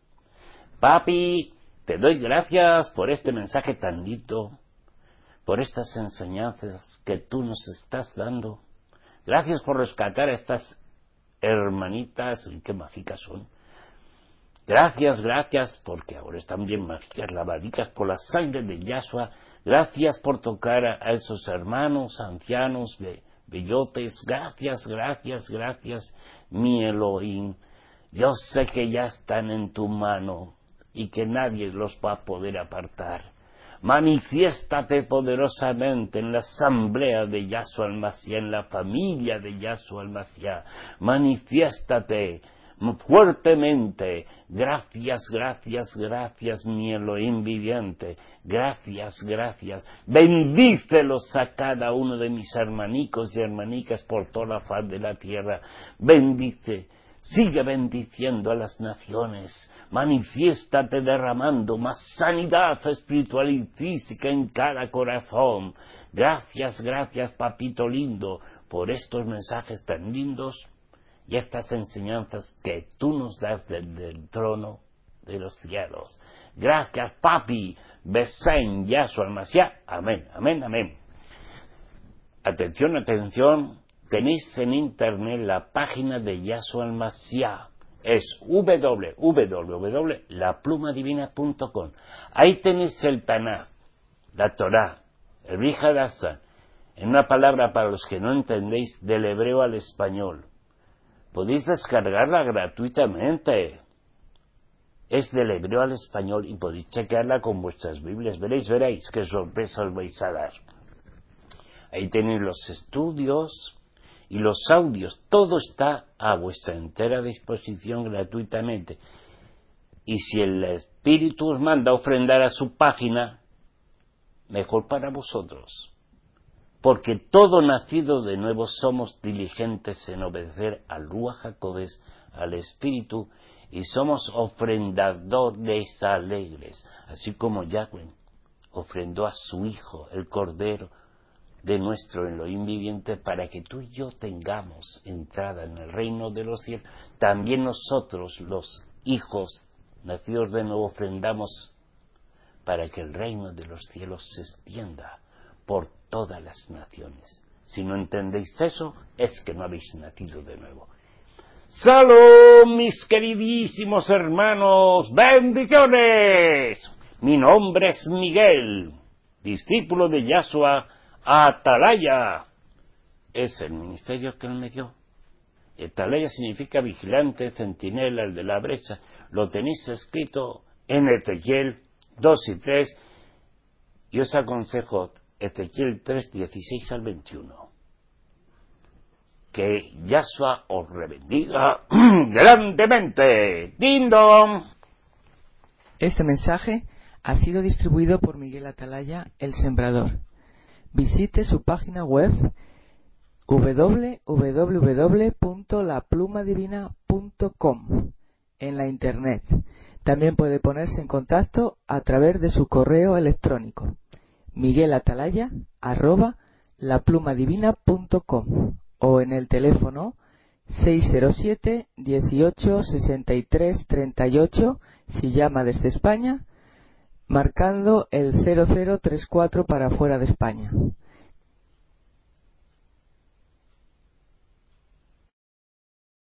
Papi, te doy gracias por este mensaje tan lindo, por estas enseñanzas que tú nos estás dando. Gracias por rescatar a estas hermanitas, qué mágicas son. Gracias, gracias, porque ahora están bien mágicas, lavaditas por la sangre de Yahshua. Gracias por tocar a, a esos hermanos, ancianos, be, bellotes. Gracias, gracias, gracias, mi Elohim. Yo sé que ya están en tu mano y que nadie los va a poder apartar. Manifiéstate poderosamente en la asamblea de Yahshua el Mashiach, en la familia de Yahshua el Mashiach. Manifiéstate fuertemente. Gracias, gracias, gracias, mi Elohim viviente. Gracias, gracias. Bendícelos a cada uno de mis hermanicos y hermanicas por toda la faz de la tierra. Bendice. Sigue bendiciendo a las naciones. Manifiéstate derramando más sanidad espiritual y física en cada corazón. Gracias, gracias, papito lindo, por estos mensajes tan lindos y estas enseñanzas que tú nos das desde el trono de los cielos. Gracias, papi. Besén Yahshua el Mashiach. Amén, amén, amén. Atención, atención. Tenéis en internet la página de Yahshua el Mashiach, es doble u doble u doble u punto la pluma divina punto com. Ahí tenéis el Tanaj, la Torá, el Brit Hadashah, en una palabra para los que no entendéis, del hebreo al español. Podéis descargarla gratuitamente. Es del hebreo al español y podéis chequearla con vuestras Biblias. Veréis, veréis qué sorpresa os vais a dar. Ahí tenéis los estudios y los audios. Todo está a vuestra entera disposición gratuitamente. Y si el Espíritu os manda a ofrendar a su página, mejor para vosotros. Porque todo nacido de nuevo somos diligentes en obedecer al Ruach HaKodesh, al Espíritu, y somos ofrendadores alegres, así como Yahweh ofrendó a su Hijo, el Cordero de nuestro Elohim viviente, para que tú y yo tengamos entrada en el reino de los cielos. También nosotros, los hijos nacidos de nuevo, ofrendamos para que el reino de los cielos se extienda por todas las naciones. Si no entendéis eso, es que no habéis nacido de nuevo. ¡Salud, mis queridísimos hermanos! ¡Bendiciones! Mi nombre es Miguel, discípulo de Yahshua Atalaya. Es el ministerio que él me dio. Atalaya significa vigilante, centinela, el de la brecha. Lo tenéis escrito en Ezequiel dos y tres, y os aconsejo Ezequiel tres, dieciséis al veintiuno. Que Yahshua os bendiga grandemente. ¡Ding dong! Este mensaje ha sido distribuido por Miguel Atalaya, el Sembrador. Visite su página web doble u doble u doble u punto la pluma divina punto com en la internet. También puede ponerse en contacto a través de su correo electrónico miguelatalaya arroba la pluma divina punto com o en el teléfono seis cero siete, dieciocho, sesenta y tres, treinta y ocho si llama desde España, marcando el cero cero tres cuatro para fuera de España.